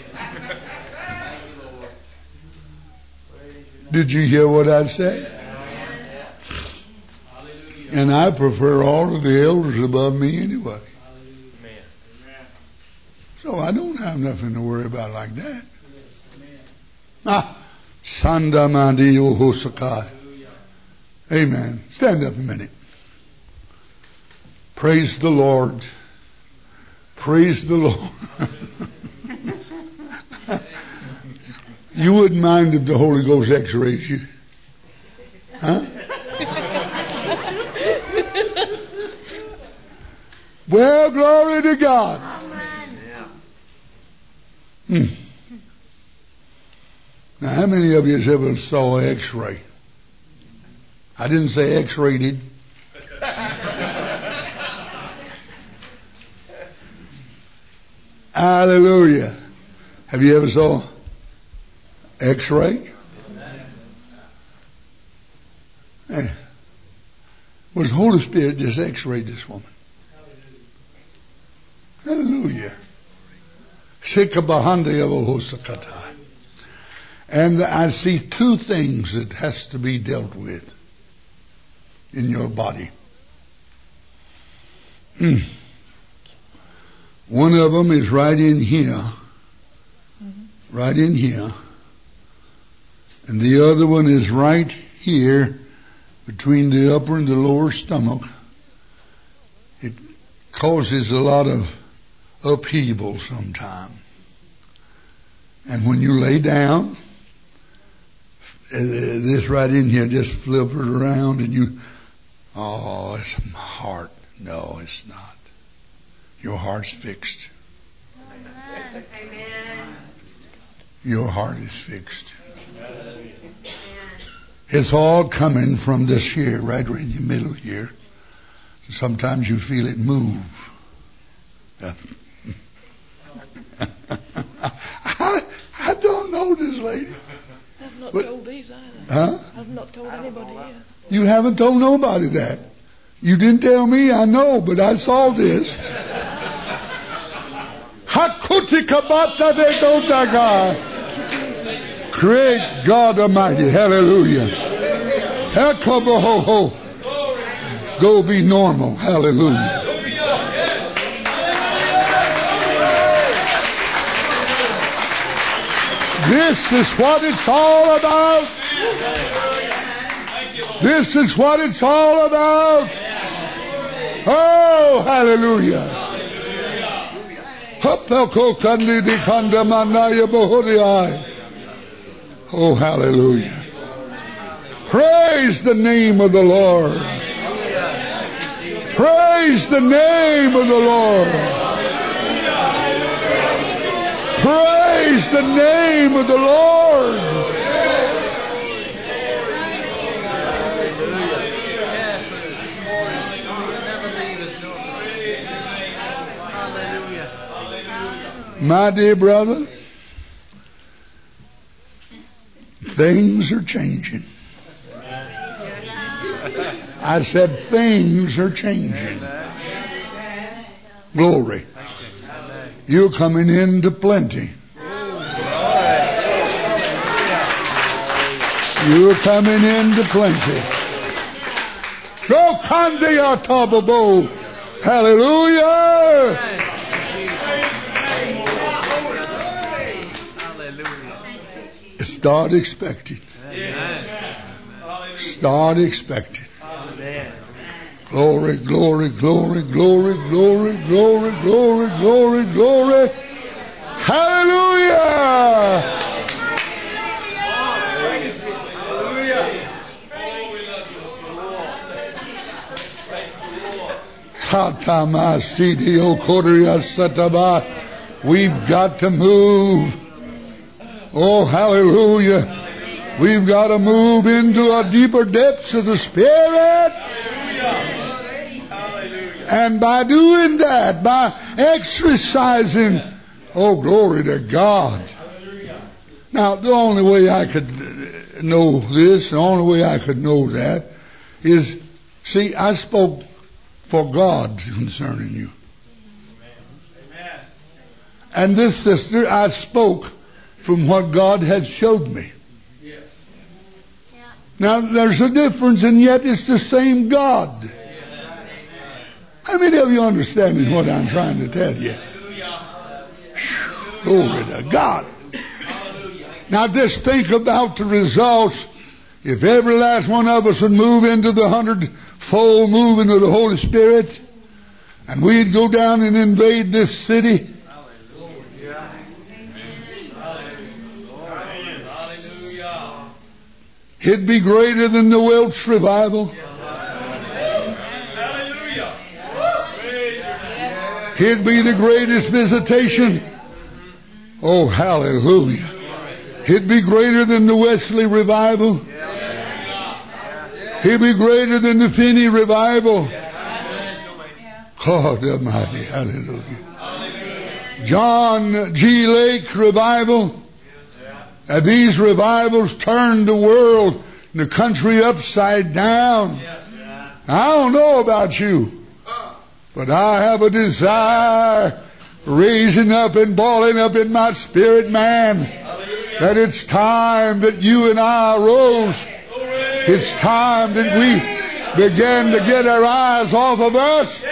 A: Did you hear what I said? And I prefer all of the elders above me anyway. So I don't have nothing to worry about like that. Ah, Sandamandi Ohosakai. Amen. Stand up a minute. Praise the Lord. Praise the Lord. You wouldn't mind if the Holy Ghost x-rays you? Huh? Well, glory to God. Hmm. Now, how many of you has ever saw an x-ray? I didn't say x-rated. Hallelujah. Have you ever saw x-ray? Eh. Was the Holy Spirit just x-rayed this woman? Hallelujah. And I see two things that has to be dealt with in your body. Hmm. One of them is right in here. Mm-hmm. Right in here. And the other one is right here between the upper and the lower stomach. It causes a lot of upheaval sometime. And when you lay down, uh, this right in here just flips around and you, oh, it's my heart. No, it's not. Your heart's fixed. Amen. Your heart is fixed. Amen. It's all coming from this here, right in the middle here. Sometimes you feel it move. Uh, I, I don't know this lady.
D: I've not
A: but,
D: told these either.
A: Huh?
D: I've not told anybody here.
A: You haven't told nobody that. You didn't tell me, I know, but I saw this. Great God Almighty. Hallelujah. Go be normal. Hallelujah. This is what it's all about. This is what it's all about. Oh, hallelujah. Oh, hallelujah. Praise the name of the Lord. Praise the name of the Lord. Praise the name of the Lord. My dear brother, things are changing. I said things are changing. Glory. You're coming into plenty. You're coming into plenty. Go Kandia Tababo. Hallelujah. Start expecting. Start expecting. Glory, glory, glory, glory, glory, glory, glory, glory, glory. Hallelujah. We've got to move. Oh, hallelujah. We've got to move into a deeper depths of the Spirit. And by doing that, by exercising, oh, glory to God. Now, the only way I could know this, the only way I could know that is, see, I spoke for God concerning you. And this sister, I spoke from what God had showed me. Now, there's a difference, and yet it's the same God. How many of you understanding what I'm trying to tell you? Glory to God. Now, just think about the results. If every last one of us would move into the hundredfold moving of the Holy Spirit, and we'd go down and invade this city, it'd be greater than the Welsh revival. It'd be the greatest visitation. Oh, hallelujah. It'd be greater than the Wesley revival. It'd be greater than the Finney revival. God Almighty, hallelujah. John G. Lake revival. And these revivals turned the world and the country upside down. I don't know about you, but I have a desire raising up and boiling up in my spirit, man, that it's time that you and I arose. It's time that we began to get our eyes off of us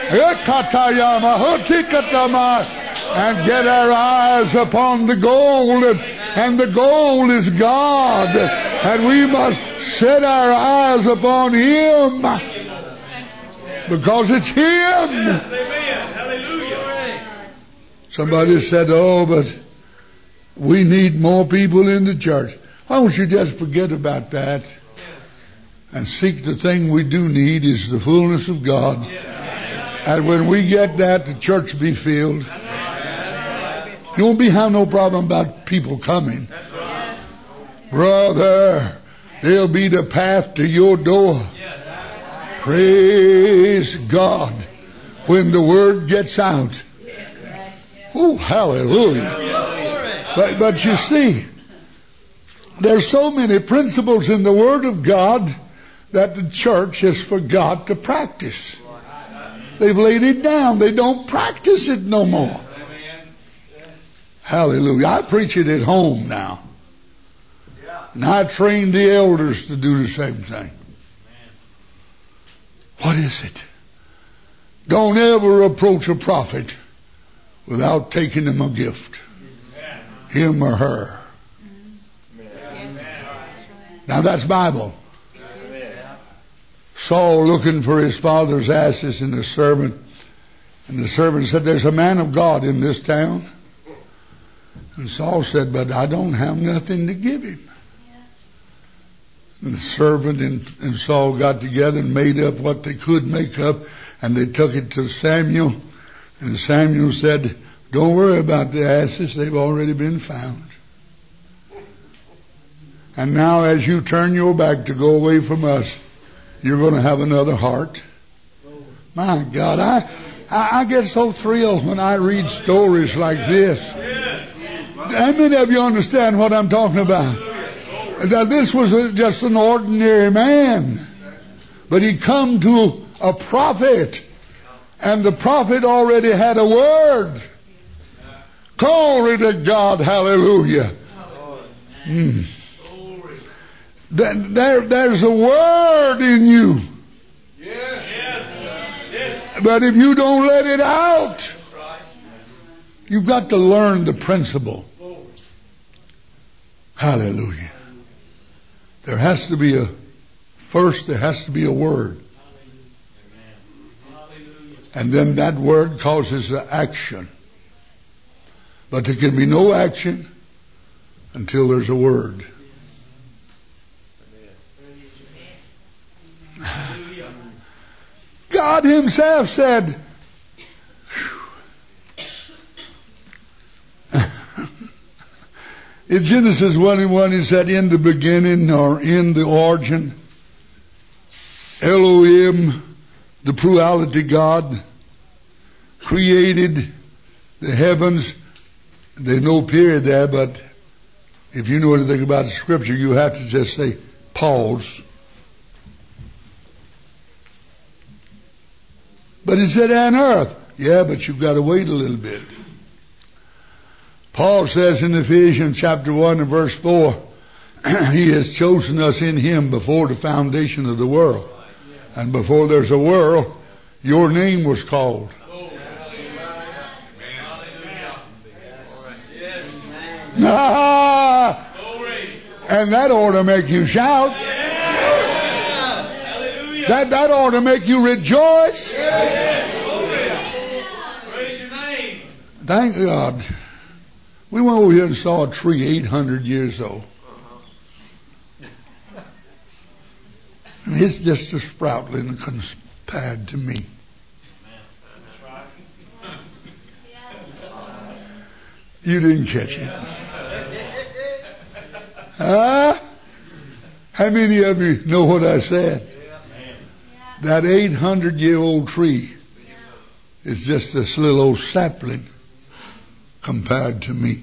A: and get our eyes upon the gold. And the goal is God. And we must set our eyes upon Him. Because it's Him. Somebody said, oh, but we need more people in the church. Why don't you just forget about that and seek the thing we do need is the fullness of God. And when we get that, the church will be filled. You won't be having no problem about people coming. Brother, they'll be the path to your door. Praise God. When the word gets out. Oh, hallelujah. But, but you see, there's so many principles in the Word of God that the church has forgot to practice. They've laid it down. They don't practice it no more. Hallelujah. I preach it at home now. And I train the elders to do the same thing. What is it? Don't ever approach a prophet without taking him a gift. Him or her. Now that's Bible. Saul looking for his father's asses and the servant. And the servant said, there's a man of God in this town. And Saul said, but I don't have nothing to give him. And the servant and, and Saul got together and made up what they could make up. And they took it to Samuel. And Samuel said, don't worry about the asses. They've already been found. And now as you turn your back to go away from us, you're going to have another heart. My God, I, I, I get so thrilled when I read stories like this. How many of you understand what I'm talking about? That this was a, just an ordinary man. But he come to a prophet. And the prophet already had a word. Glory to God. Hallelujah. Mm. There, there's a word in you.
C: Yes. Yes.
A: But if you don't let it out, you've got to learn the principle. Hallelujah. There has to be a, first there has to be a word. And then that word causes the action. But there can be no action until there's a word. God himself said, in Genesis one and one, he said, in the beginning or in the origin, Elohim, the plurality God, created the heavens. There's no period there, but if you know anything about the scripture, you have to just say, pause. But he said, and earth. Yeah, but you've got to wait a little bit. Paul says in Ephesians chapter one and verse four, he has chosen us in him before the foundation of the world. And before there's a world, your name was called. Ah, and that ought to make you shout. That, that ought to make you rejoice.
C: Praise your name.
A: Thank God. We went over here and saw a tree eight hundred years old. And it's just a sproutling compared to me. You didn't catch it. Huh? How many of you know what I said? That eight hundred year old tree is just this little old sapling compared to me.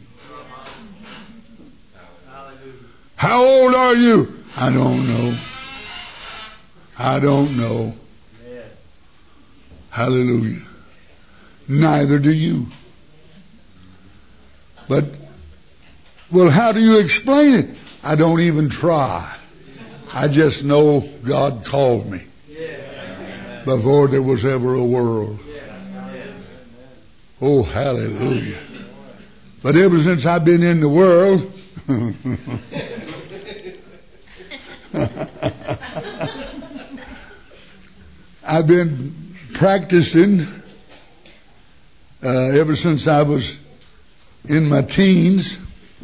A: How old are you? I don't know. I don't know. Hallelujah. Neither do you. But, well, how do you explain it? I don't even try. I just know God called me before there was ever a world. Oh, hallelujah. But ever since I've been in the world, I've been practicing uh, ever since I was in my teens.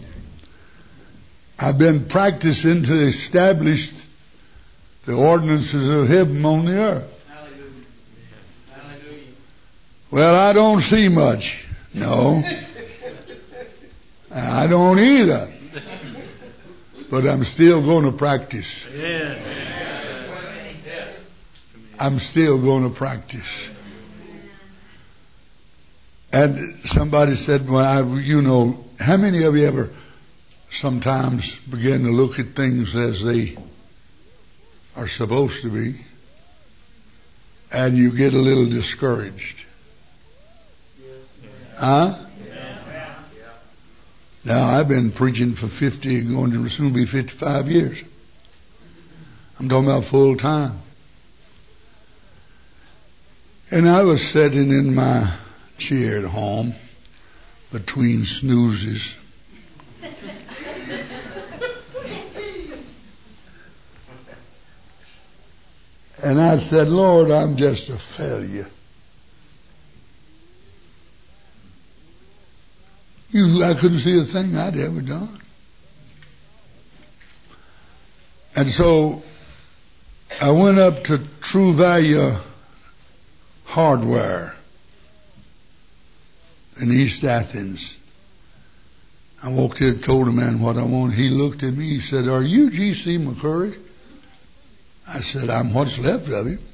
A: I've been practicing to establish the ordinances of heaven on the earth. Well, I don't see much. No. I don't either. But I'm still going to practice. I'm still going to practice. And somebody said, well, I, you know, how many of you ever sometimes begin to look at things as they are supposed to be, and you get a little discouraged? Huh? Now, I've been preaching for fifty, going to soon be fifty-five years. I'm talking about full time. And I was sitting in my chair at home between snoozes. And I said, Lord, I'm just a failure. You, I couldn't see a thing I'd ever done. And so I went up to True Value Hardware in East Athens. I walked in and told the man what I wanted. He looked at me. He said, are you G C McCurry? I said, I'm what's left of him.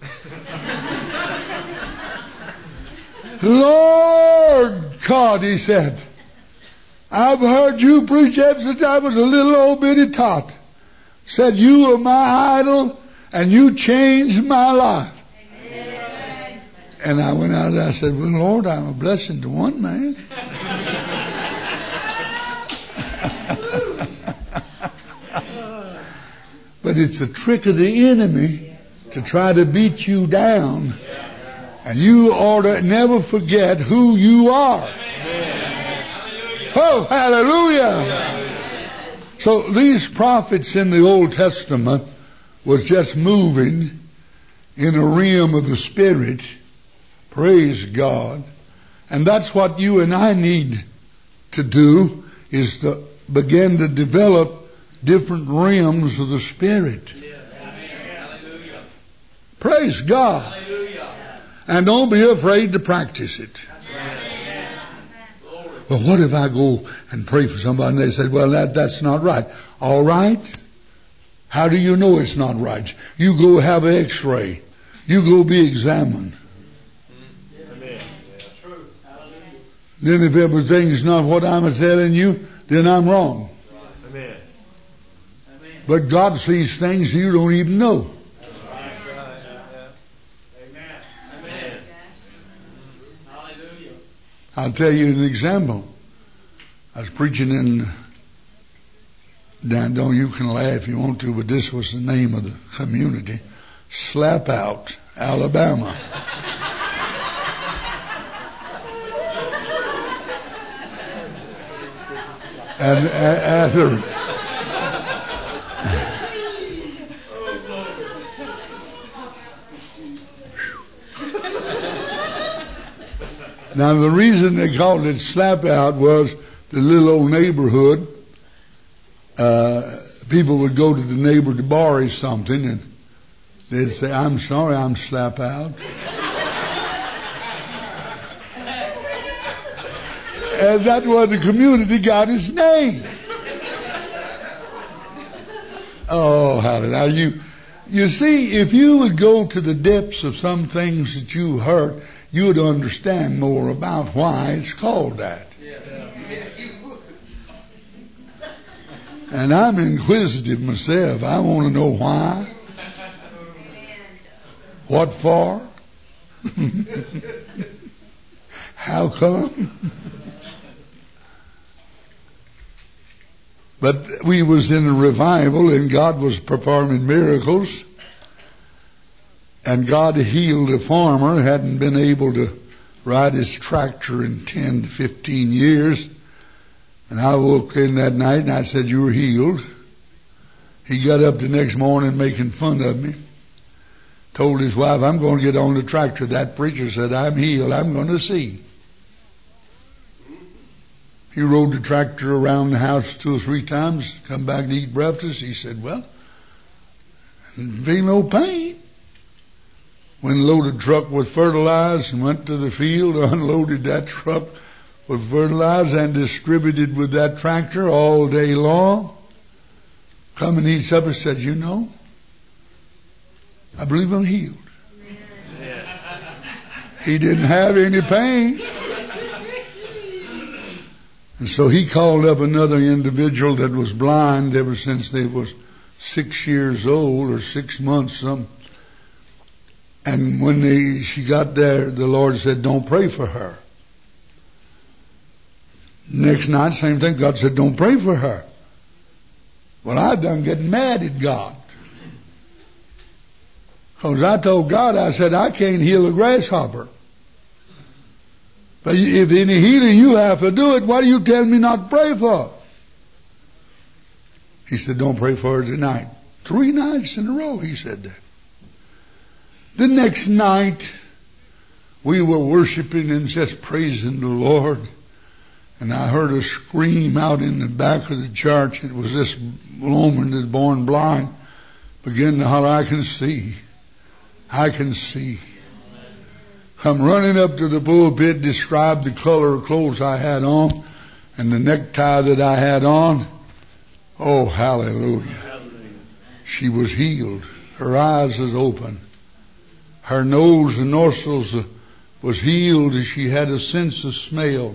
A: Lord God, he said, I've heard you preach ever since I was a little old bitty tot. Said you were my idol and you changed my life. Amen. And I went out and I said, well, Lord, I'm a blessing to one man. that it's a trick of the enemy to try to beat you down. And you ought to never forget who you are. Oh, hallelujah. So these prophets in the Old Testament was just moving in a realm of the Spirit. Praise God. And that's what you and I need to do, is to begin to develop different realms of the Spirit. Praise God. And don't be afraid to practice it. Well, what if I go and pray for somebody and they said, well, that, that's not right. All right. How do you know it's not right? You go have an x-ray. You go be examined. Then if everything's not what I'm telling you, then I'm wrong.
C: Amen.
A: But God sees things you don't even know. I'll tell you an example. I was preaching in, down, don't, you can laugh if you want to, but this was the name of the community, Slap Out, Alabama. and after Now, the reason they called it Slap Out was the little old neighborhood. Uh, people would go to the neighbor to borrow something, and they'd say, I'm sorry, I'm slap out. And that's where the community got its name. Oh, hallelujah. You, you see, if you would go to the depths of some things that you heard, you would understand more about why it's called that. And I'm inquisitive myself. I want to know why. What for? How come? But we was in a revival and God was performing miracles. And God healed a farmer who hadn't been able to ride his tractor in ten to fifteen years. And I woke in that night and I said, you're healed. He got up the next morning making fun of me. Told his wife, I'm going to get on the tractor. That preacher said, I'm healed. I'm going to see. He rode the tractor around the house two or three times, come back to eat breakfast. He said, well, there ain't no pain. When loaded truck with fertilizer and went to the field, unloaded that truck with fertilizer and distributed with that tractor all day long. Come and eat supper, said, you know, I believe I'm healed. Yeah. He didn't have any pain. And so he called up another individual that was blind ever since they was six years old or six months, some. And when they, she got there, the Lord said, don't pray for her. Next night, same thing. God said, don't pray for her. Well, I done getting mad at God. Because I told God, I said, I can't heal a grasshopper. But if any healing you have to do it, why do you tell me not to pray for her? He said, don't pray for her tonight. Three nights in a row, he said that. The next night, we were worshiping and just praising the Lord. And I heard a scream out in the back of the church. It was this woman that's born blind. Began to holler, I can see. I can see. I'm running up to the pulpit, described the color of clothes I had on and the necktie that I had on. Oh, hallelujah. She was healed. Her eyes was open. Her nose and nostrils was healed as she had a sense of smell.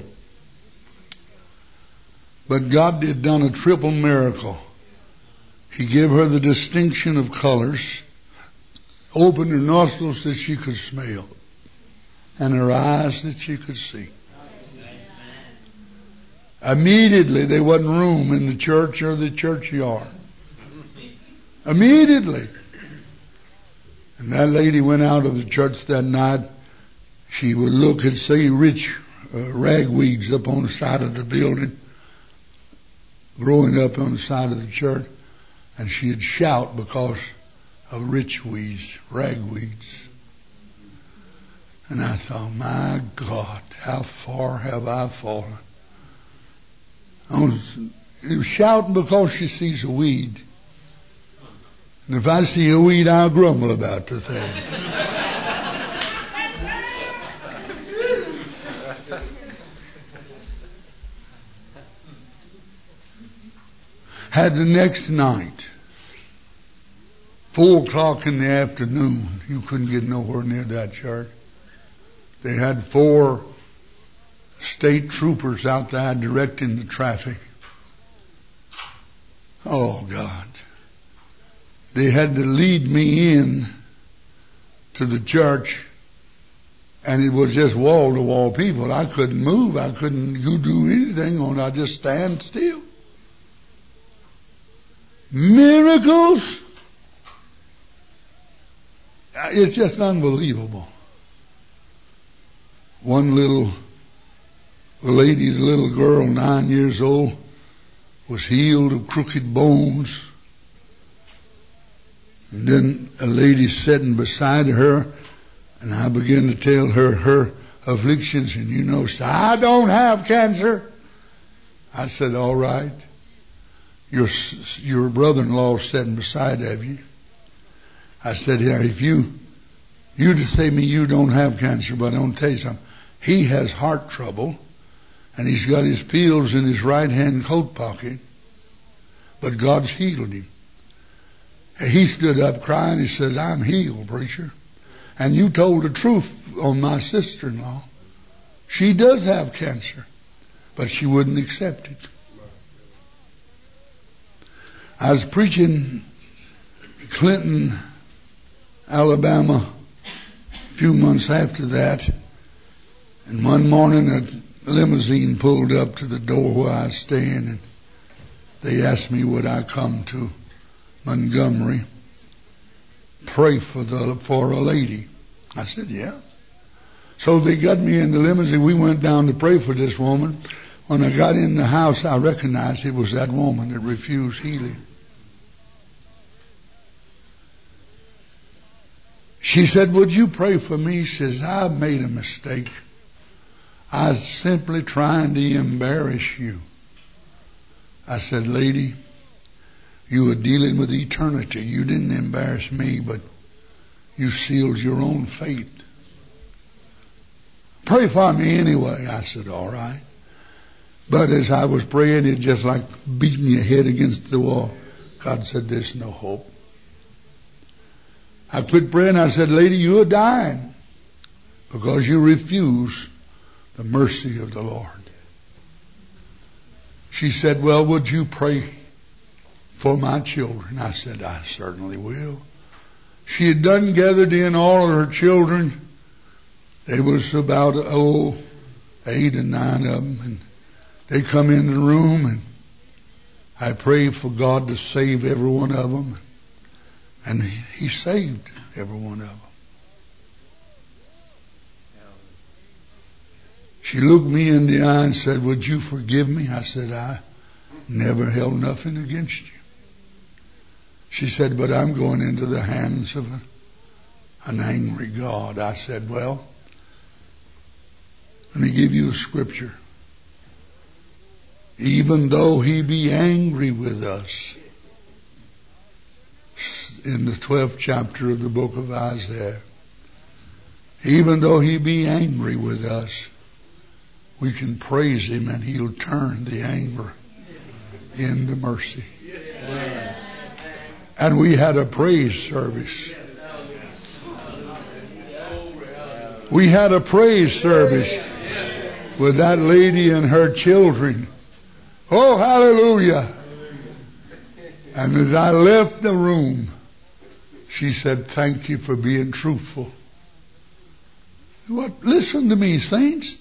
A: But God had done a triple miracle. He gave her the distinction of colors, opened her nostrils that she could smell, and her eyes that she could see. Immediately there wasn't room in the church or the churchyard. Immediately. And that lady went out of the church that night. She would look and see rich uh, ragweeds up on the side of the building, growing up on the side of the church, and she'd shout because of rich weeds, ragweeds. And I thought, my God, how far have I fallen? I was, I was shouting because she sees a weed. And if I see a weed, I'll grumble about the thing. Had the next night, four o'clock in the afternoon, you couldn't get nowhere near that church. They had four state troopers out there directing the traffic. Oh, God. They had to lead me in to the church, and it was just wall-to-wall people. I couldn't move. I couldn't do anything on it. I just stand still. Miracles? It's just unbelievable. One little lady, a little girl, nine years old, was healed of crooked bones. And then a lady sitting beside her, and I began to tell her her afflictions, and you know, she said, I don't have cancer. I said, all right. Your your brother-in-law sitting beside of you. I said, yeah, if you you just say to me you don't have cancer, but I don't tell you something. He has heart trouble, and he's got his pills in his right hand coat pocket, but God's healed him. He stood up crying. He said, I'm healed, preacher. And you told the truth on my sister-in-law. She does have cancer, but she wouldn't accept it. I was preaching Clinton, Alabama, a few months after that, and one morning a limousine pulled up to the door where I was staying, and they asked me would I come to Montgomery, pray for the for a lady. I said, yeah. So they got me in the limousine. We went down to pray for this woman. When I got in the house, I recognized it was that woman that refused healing. She said, would you pray for me? She says, I made a mistake. I was simply trying to embarrass you. I said, lady, you were dealing with eternity. You didn't embarrass me, but you sealed your own fate. Pray for me anyway. I said, all right. But as I was praying, it just like beating your head against the wall. God said, there's no hope. I quit praying. I said, lady, you're dying because you refuse the mercy of the Lord. She said, well, would you pray for my children? I said, I certainly will. She had done gathered in all of her children. There was about, oh, eight and nine of them. And they come in the room, and I prayed for God to save every one of them. And He saved every one of them. She looked me in the eye and said, would you forgive me? I said, I never held nothing against you. She said, but I'm going into the hands of a, an angry God. I said, well, let me give you a scripture. Even though He be angry with us, in the twelfth chapter of the book of Isaiah, even though He be angry with us, we can praise Him and He'll turn the anger into mercy. And we had a praise service. We had a praise service with that lady and her children. Oh, hallelujah. And as I left the room, she said, thank you for being truthful. What? Listen to me, saints.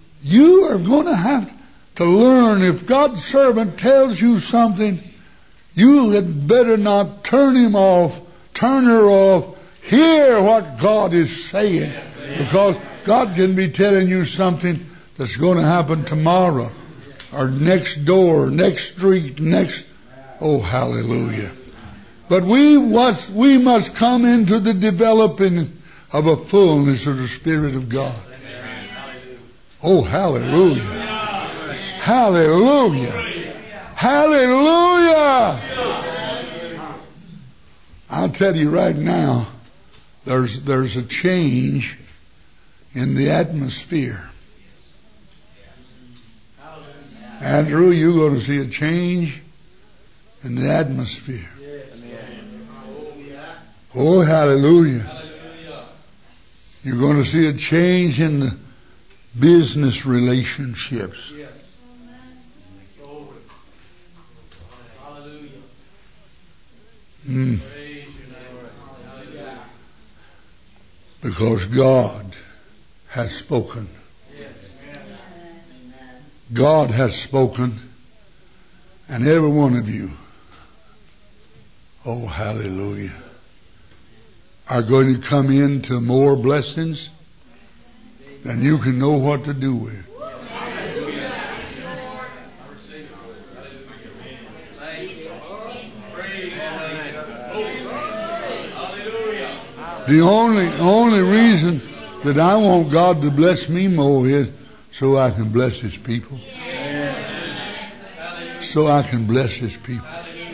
A: You are going to have to learn. If God's servant tells you something, You had better not turn him off, turn her off. Hear what God is saying. Because God can be telling you something that's going to happen tomorrow, or next door, next street, next... Oh, hallelujah. But we must, we must come into the developing of a fullness of the Spirit of God. Oh, hallelujah. Hallelujah. Hallelujah. I'll tell you right now, there's, there's a change in the atmosphere. Andrew, you're going to see a change in the atmosphere. Oh, hallelujah. You're going to see a change in the business relationships. Mm. Because God has spoken. God has spoken, and every one of you, oh, hallelujah, are going to come into more blessings than you can know what to do with. The only only reason that I want God to bless me more is so I can bless His people. So I can bless His people.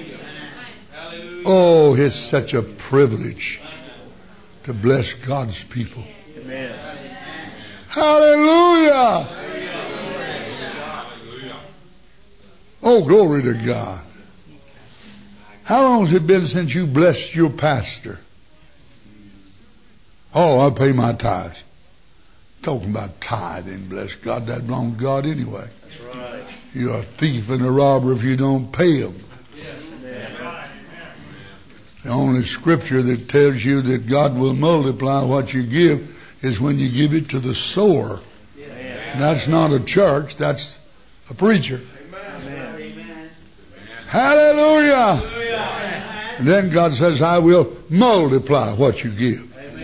A: Oh, it's such a privilege to bless God's people. Hallelujah! Oh, glory to God. How long has it been since you blessed your pastor? Oh, I pay my tithes. Talking about tithing, bless God, that belongs to God anyway. That's right. You're a thief and a robber if you don't pay them. Yes. The only scripture that tells you that God will multiply what you give is when you give it to the sower. Yes. That's not a church, that's a preacher. Amen. Hallelujah. Hallelujah. And then God says, I will multiply what you give.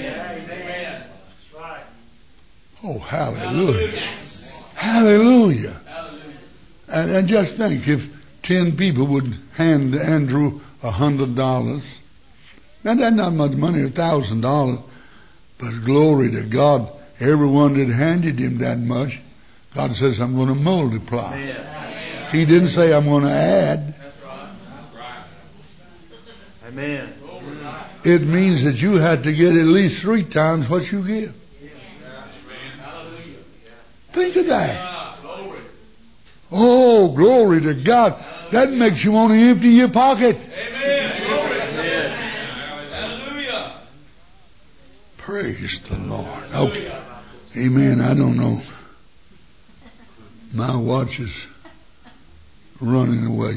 A: Oh, hallelujah. Hallelujah. Hallelujah. And, and just think, if ten people would hand Andrew a hundred dollars, now that's not much money, a thousand dollars, but glory to God, everyone that handed him that much, God says, I'm going to multiply. Amen. He didn't say, I'm going to add. That's right. That's right. Amen. It means that you had to get at least three times what you give. Think of that. Oh, glory to God. That makes you want to empty your pocket. Amen. Glory. Hallelujah. Praise the Lord. Okay. Amen. I don't know. My watch is running away.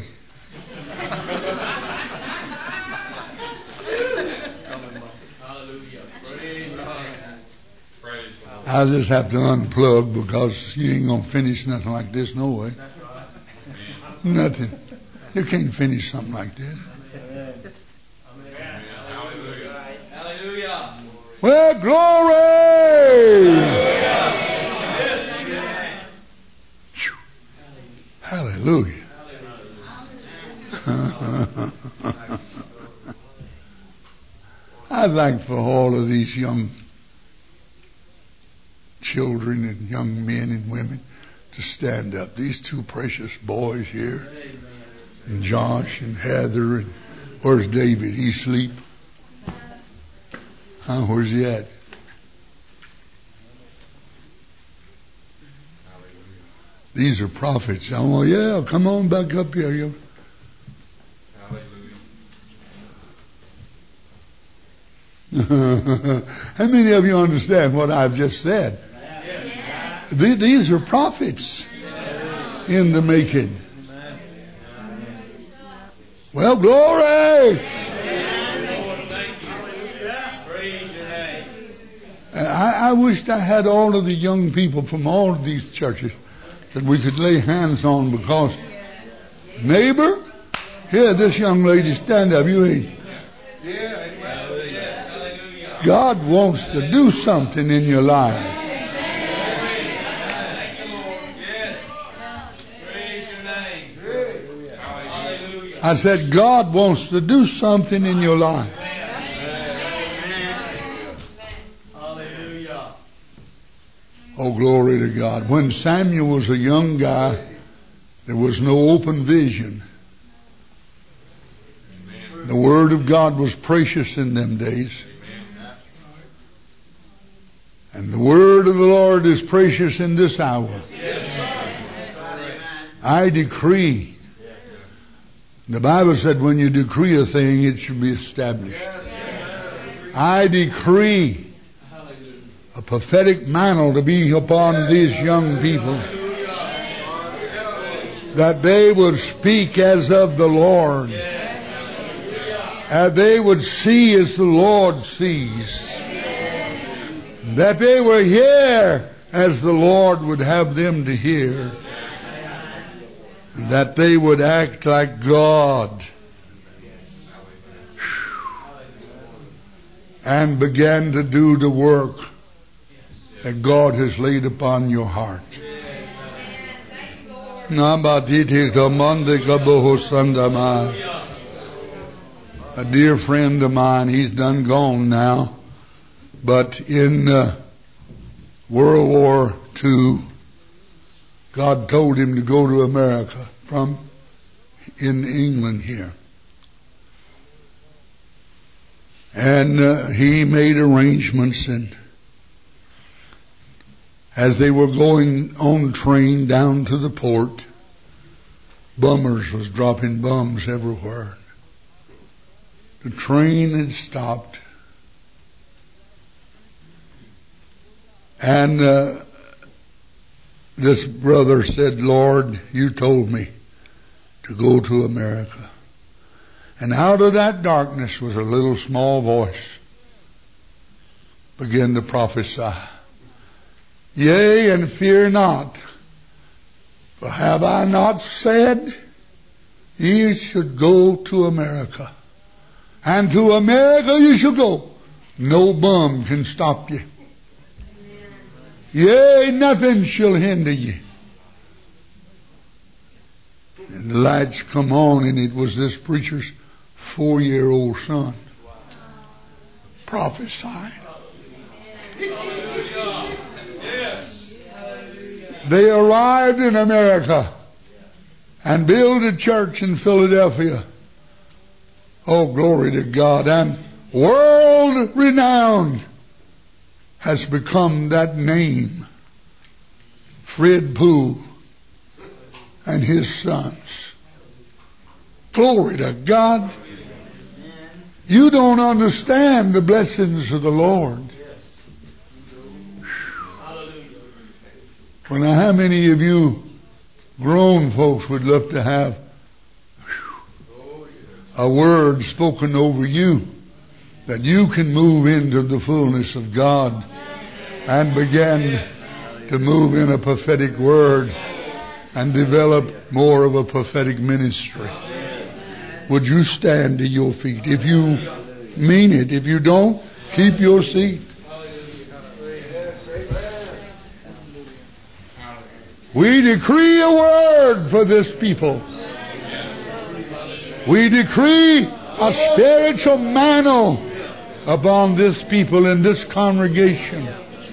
A: I just have to unplug because you ain't going to finish nothing like this no way. Nothing. You can't finish something like this. Hallelujah. Well, glory. Hallelujah. I'd like for all of these young children and young men and women to stand up. These two precious boys here, and Josh and Heather, and where's David? He asleep? Huh? Where's he at? These are prophets. Oh yeah, come on back up here. You. How many of you understand what I've just said? These are prophets in the making. Well, glory! I, I wished I had all of the young people from all of these churches that we could lay hands on, because neighbor, Here, this young lady, stand up. You ain't. God wants to do something in your life. I said, God wants to do something in your life. Oh, glory to God. When Samuel was a young guy, there was no open vision. The Word of God was precious in them days. And the Word of the Lord is precious in this hour. I decree. The Bible said when you decree a thing, it should be established. I decree a prophetic mantle to be upon these young people, that they would speak as of the Lord, that they would see as the Lord sees, that they would hear as the Lord would have them to hear, and that they would act like God and begin to do the work that God has laid upon your heart. A dear friend of mine, he's done gone now, but in uh, World War Two, God told him to go to America from in England here. And uh, he made arrangements, and as they were going on train down to the port, bummers was dropping bombs everywhere. The train had stopped. And uh, this brother said, Lord, you told me to go to America. And out of that darkness was a little small voice began to prophesy. Yea, and fear not, for have I not said, ye should go to America, and to America you shall go. No bum can stop you. Yea, nothing shall hinder you. And the lights come on, and it was this preacher's four-year-old son prophesying. They arrived in America and built a church in Philadelphia. Oh, glory to God. And world renowned has become that name. Fred Poole and his sons. Glory to God. You don't understand the blessings of the Lord. Well, now, how many of you grown folks would love to have a word spoken over you that you can move into the fullness of God and begin to move in a prophetic word and develop more of a prophetic ministry? Would you stand to your feet? If you mean it. If you don't, keep your seat. We decree a word for this people. We decree a spiritual mantle upon this people in this congregation.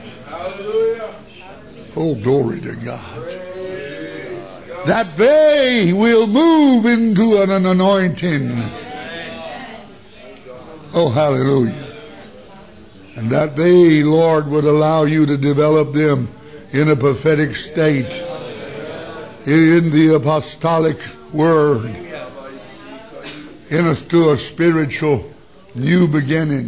A: Oh, glory to God. That they will move into an, an anointing. Oh, hallelujah. And that they, Lord, would allow you to develop them in a prophetic state, in the apostolic word, in a, to a spiritual new beginning.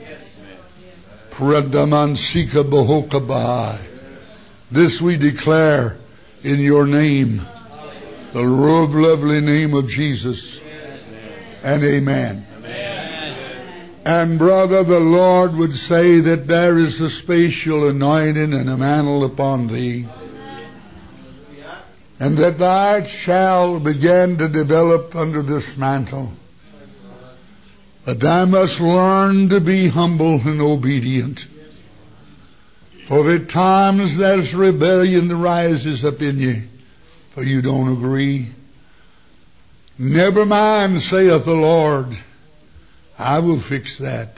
A: Pradamansika Bohokabahai. This we declare in your name, the lovely name of Jesus. And amen. And brother, the Lord would say that there is a special anointing and a mantle upon thee. and that light shall begin to develop under this mantle. But I must learn to be humble and obedient. For at times there's rebellion that rises up in you, for you don't agree. Never mind, saith the Lord, I will fix that.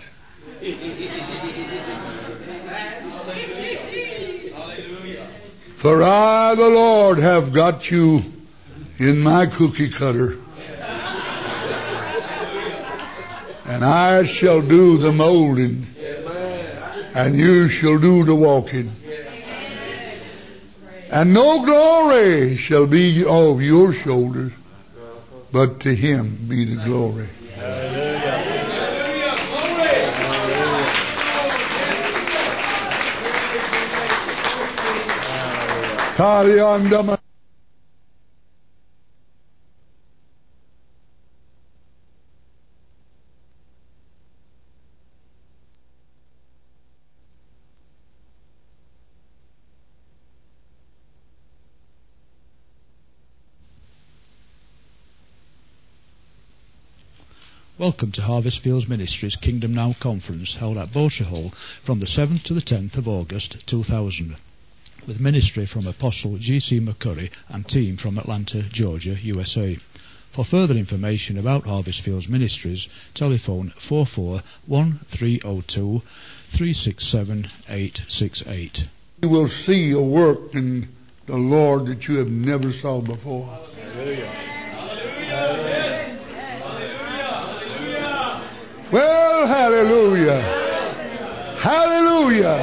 A: For I, the Lord, have got you in my cookie cutter. And I shall do the molding, and you shall do the walking. And no glory shall be of your shoulders, but to Him be the glory. Hallelujah.
E: Welcome to Harvest Fields Ministries Kingdom Now Conference, held at Bowsher Hall from the seventh to the tenth of August two thousand, with ministry from Apostle G C McCurry and team from Atlanta, Georgia, U S A. For further information about Harvest Fields Ministries, telephone four four one three zero two three six seven eight six eight.
A: You will see a work in the Lord that you have never saw before. Hallelujah. Hallelujah. Well, hallelujah. Hallelujah.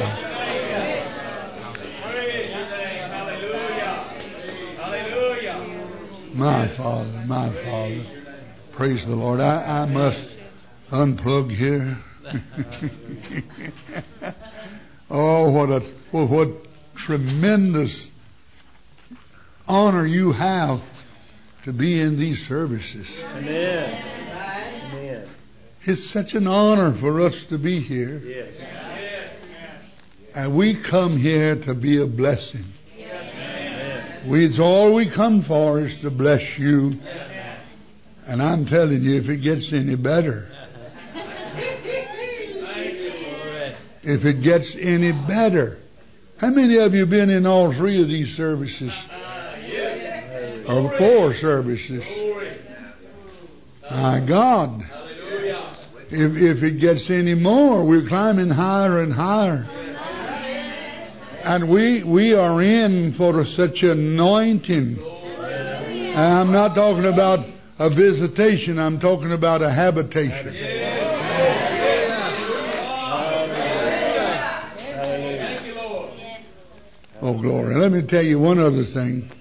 A: My Father, my Father. Praise the Lord. I, I must unplug here. Oh, what a what, what tremendous honor you have to be in these services.
C: Amen.
A: It's such an honor for us to be here.
C: Yes.
A: And we come here to be a blessing. We, it's all we come for is to bless you. And I'm telling you, if it gets any better, if it gets any better. How many of you been in all three of these services? Or four services? My God. If, if it gets any more, we're climbing higher and higher. And we we are in for such anointing. And I'm not talking about a visitation. I'm talking about a habitation. Oh, glory. Let me tell you one other thing.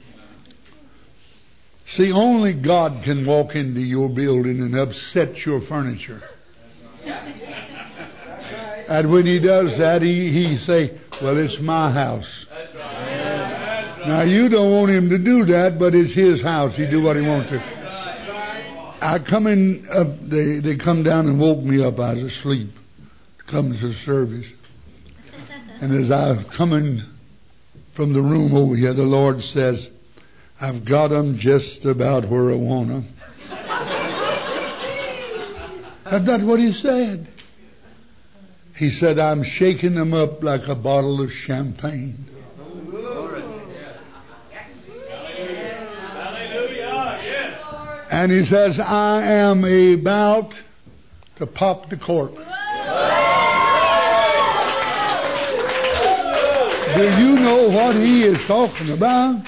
A: See, only God can walk into your building and upset your furniture. And when He does that, He, he say, well, it's my house. Now, you don't want Him to do that, but it's His house. He do what He wants to. I come in, up, they, they come down and woke me up. I was asleep. Come to the service. And as I was coming from the room over here, the Lord says, I've got them just about where I want them. That's what He said. He said, I'm shaking them up like a bottle of champagne. And He says, I am about to pop the cork. Do you know what He is talking about?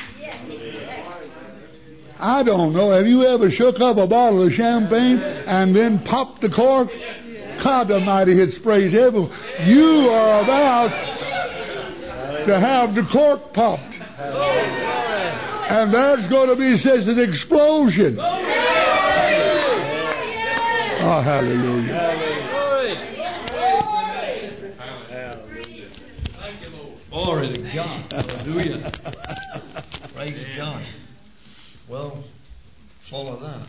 A: I don't know. Have you ever shook up a bottle of champagne and then popped the cork? God Almighty, it sprays everywhere. You are about to have the cork popped. And there's going to be such an explosion. Oh, hallelujah.
C: Glory to God. Hallelujah. Praise God. Well, follow that.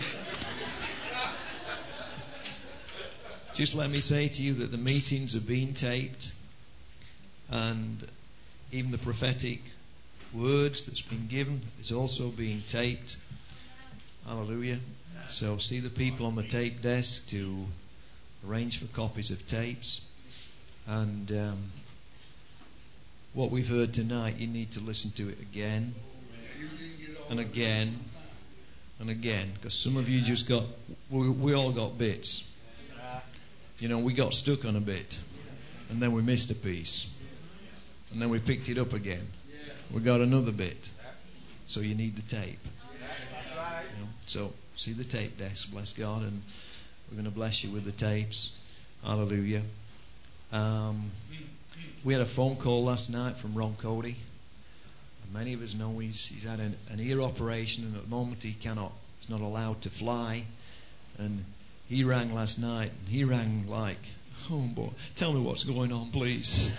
C: Just let me say to you that the meetings are being taped, and even the prophetic
F: words that's been given is also being taped. Hallelujah. So see the people on the tape desk to arrange for copies of tapes. And um, what we've heard tonight, you need to listen to it again and again and again. Because some of you just got, we, we all got bits. You know, we got stuck on a bit. And then we missed a piece. And then we picked it up again. We got another bit. So you need the tape. You know? So see the tape desk, bless God. And we're going to bless you with the tapes. Hallelujah. Um, we had a phone call last night from Ron Cody. And many of us know he's, he's had an, an ear operation. And at the moment he cannot, he's not allowed to fly. And he rang last night. And he rang like, oh boy, tell me what's going on, please.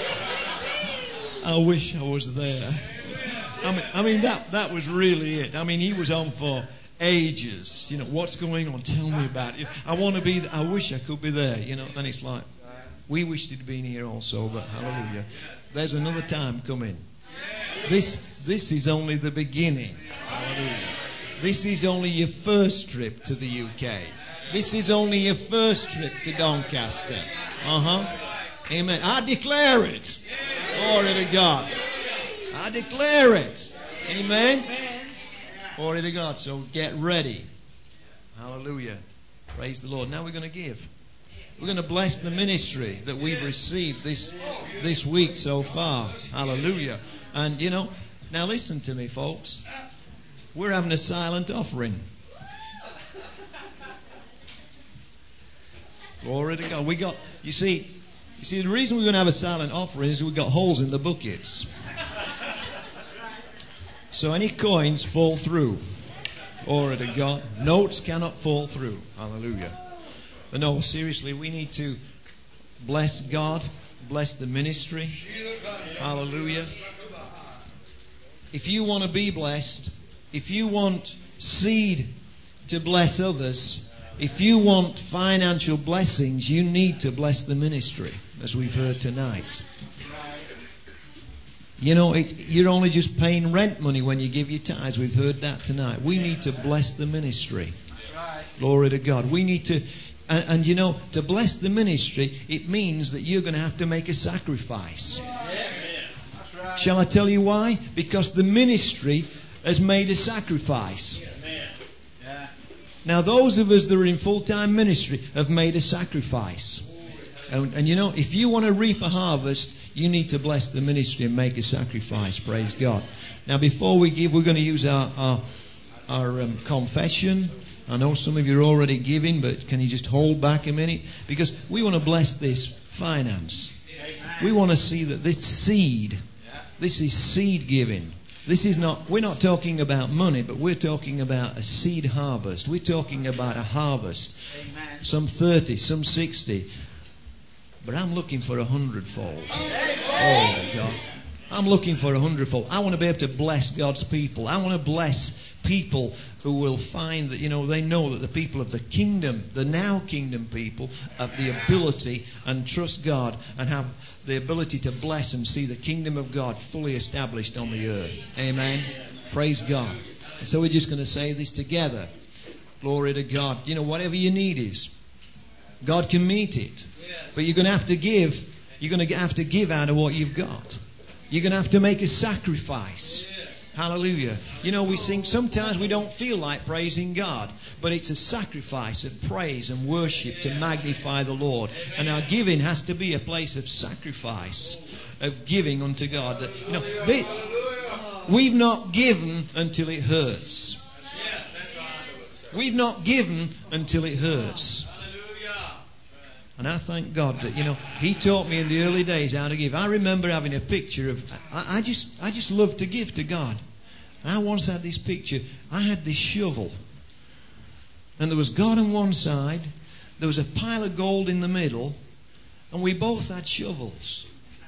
F: I wish I was there. I mean, I mean that that was really it. I mean, he was on for ages. You know, what's going on? Tell me about it. I want to be. Th- I wish I could be there. You know, and it's like we wished he'd been here also. But hallelujah, there's another time coming. This this is only the beginning. Hallelujah. This is only your first trip to the U K. This is only your first trip to Doncaster. Uh-huh. Amen. I declare it. Glory to God. I declare it. Amen. Glory to God. So get ready. Hallelujah. Praise the Lord. Now we're going to give. We're going to bless the ministry that we've received this, this week so far. Hallelujah. And, you know, now listen to me, folks. We're having a silent offering. Glory to God. We got, you see, you see, the reason we're going to have a silent offering is we've got holes in the buckets. So any coins fall through. Glory to God. Notes cannot fall through. Hallelujah. But no, seriously, we need to bless God, bless the ministry. Hallelujah. If you want to be blessed, if you want seed to bless others, if you want financial blessings, you need to bless the ministry, as we've heard tonight. You know, it, you're only just paying rent money when you give your tithes. We've heard that tonight. We need to bless the ministry. Glory to God. We need to, and, and you know, to bless the ministry, it means that you're going to have to make a sacrifice. Shall I tell you why? Because the ministry has made a sacrifice. Now, those of us that are in full-time ministry have made a sacrifice. And, and you know, if you want to reap a harvest, you need to bless the ministry and make a sacrifice. Praise God. Now, before we give, we're going to use our our, our um, confession. I know some of you are already giving, but can you just hold back a minute? Because we want to bless this finance. We want to see that this seed, this is seed giving. This is not, we're not talking about money, but we're talking about a seed harvest. We're talking about a harvest. Amen. Some thirty, some sixty. But I'm looking for a hundredfold. Oh, God. I'm looking for a hundredfold. I want to be able to bless God's people. I want to bless people who will find that, you know, they know that the people of the kingdom, the now kingdom people, have the ability and trust God and have the ability to bless and see the kingdom of God fully established on the earth. Amen. Praise God. And so we're just going to say this together. Glory to God. You know, whatever your need is, God can meet it. But you're going to have to give. You're going to have to give out of what you've got. You're going to have to make a sacrifice. Hallelujah. You know, we sing, sometimes we don't feel like praising God, but it's a sacrifice of praise and worship to magnify the Lord. And our giving has to be a place of sacrifice, of giving unto God. That, you know, they, we've not given until it hurts. We've not given until it hurts. And I thank God that, you know, He taught me in the early days how to give. I remember having a picture of, I, I just I just love to give to God. And I once had this picture. I had this shovel. And there was God on one side. There was a pile of gold in the middle. And we both had shovels.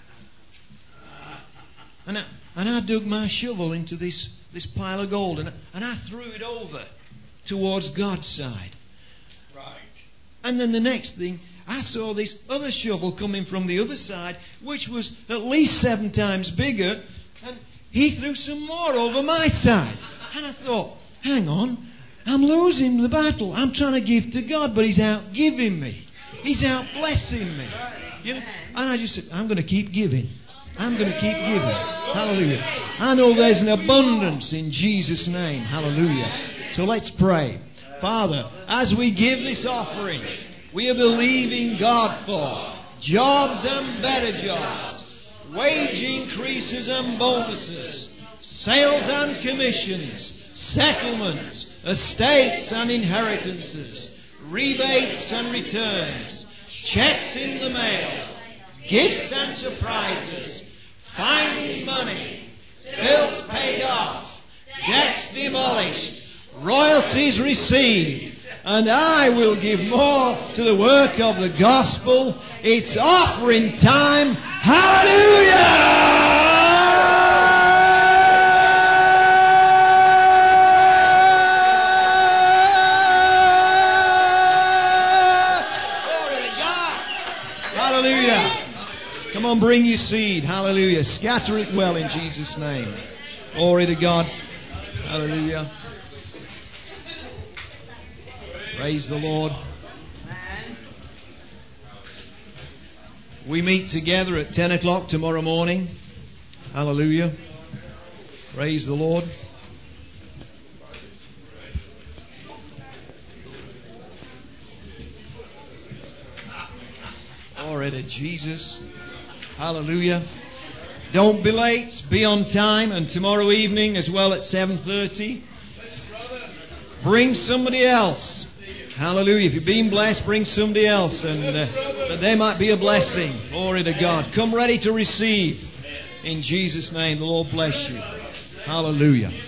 F: And I, and I dug my shovel into this, this pile of gold. And, and I threw it over towards God's side. Right. And then the next thing, I saw this other shovel coming from the other side, which was at least seven times bigger. And he threw some more over my side. And I thought, hang on, I'm losing the battle. I'm trying to give to God, but He's out giving me. He's out blessing me. You know? And I just said, I'm going to keep giving. I'm going to keep giving. Hallelujah. I know there's an abundance in Jesus' name. Hallelujah. So let's pray. Father, as we give this offering, we are believing God for jobs and better jobs, wage increases and bonuses, sales and commissions, settlements, estates and inheritances, rebates and returns, checks in the mail, gifts and surprises, finding money, bills paid off, debts demolished, royalties received, and I will give more to the work of the gospel. It's offering time. Hallelujah! Come on, bring your seed. Hallelujah. Scatter it well in Jesus' name. Glory to God. Hallelujah. Praise the Lord. We meet together at ten o'clock tomorrow morning. Hallelujah. Praise the Lord. Glory to Jesus. Hallelujah. Don't be late. Be on time. And tomorrow evening as well at seven thirty. Bring somebody else. Hallelujah. If you're being blessed, bring somebody else. And uh, that they might be a blessing. Glory to God. Come ready to receive. In Jesus' name, the Lord bless you. Hallelujah.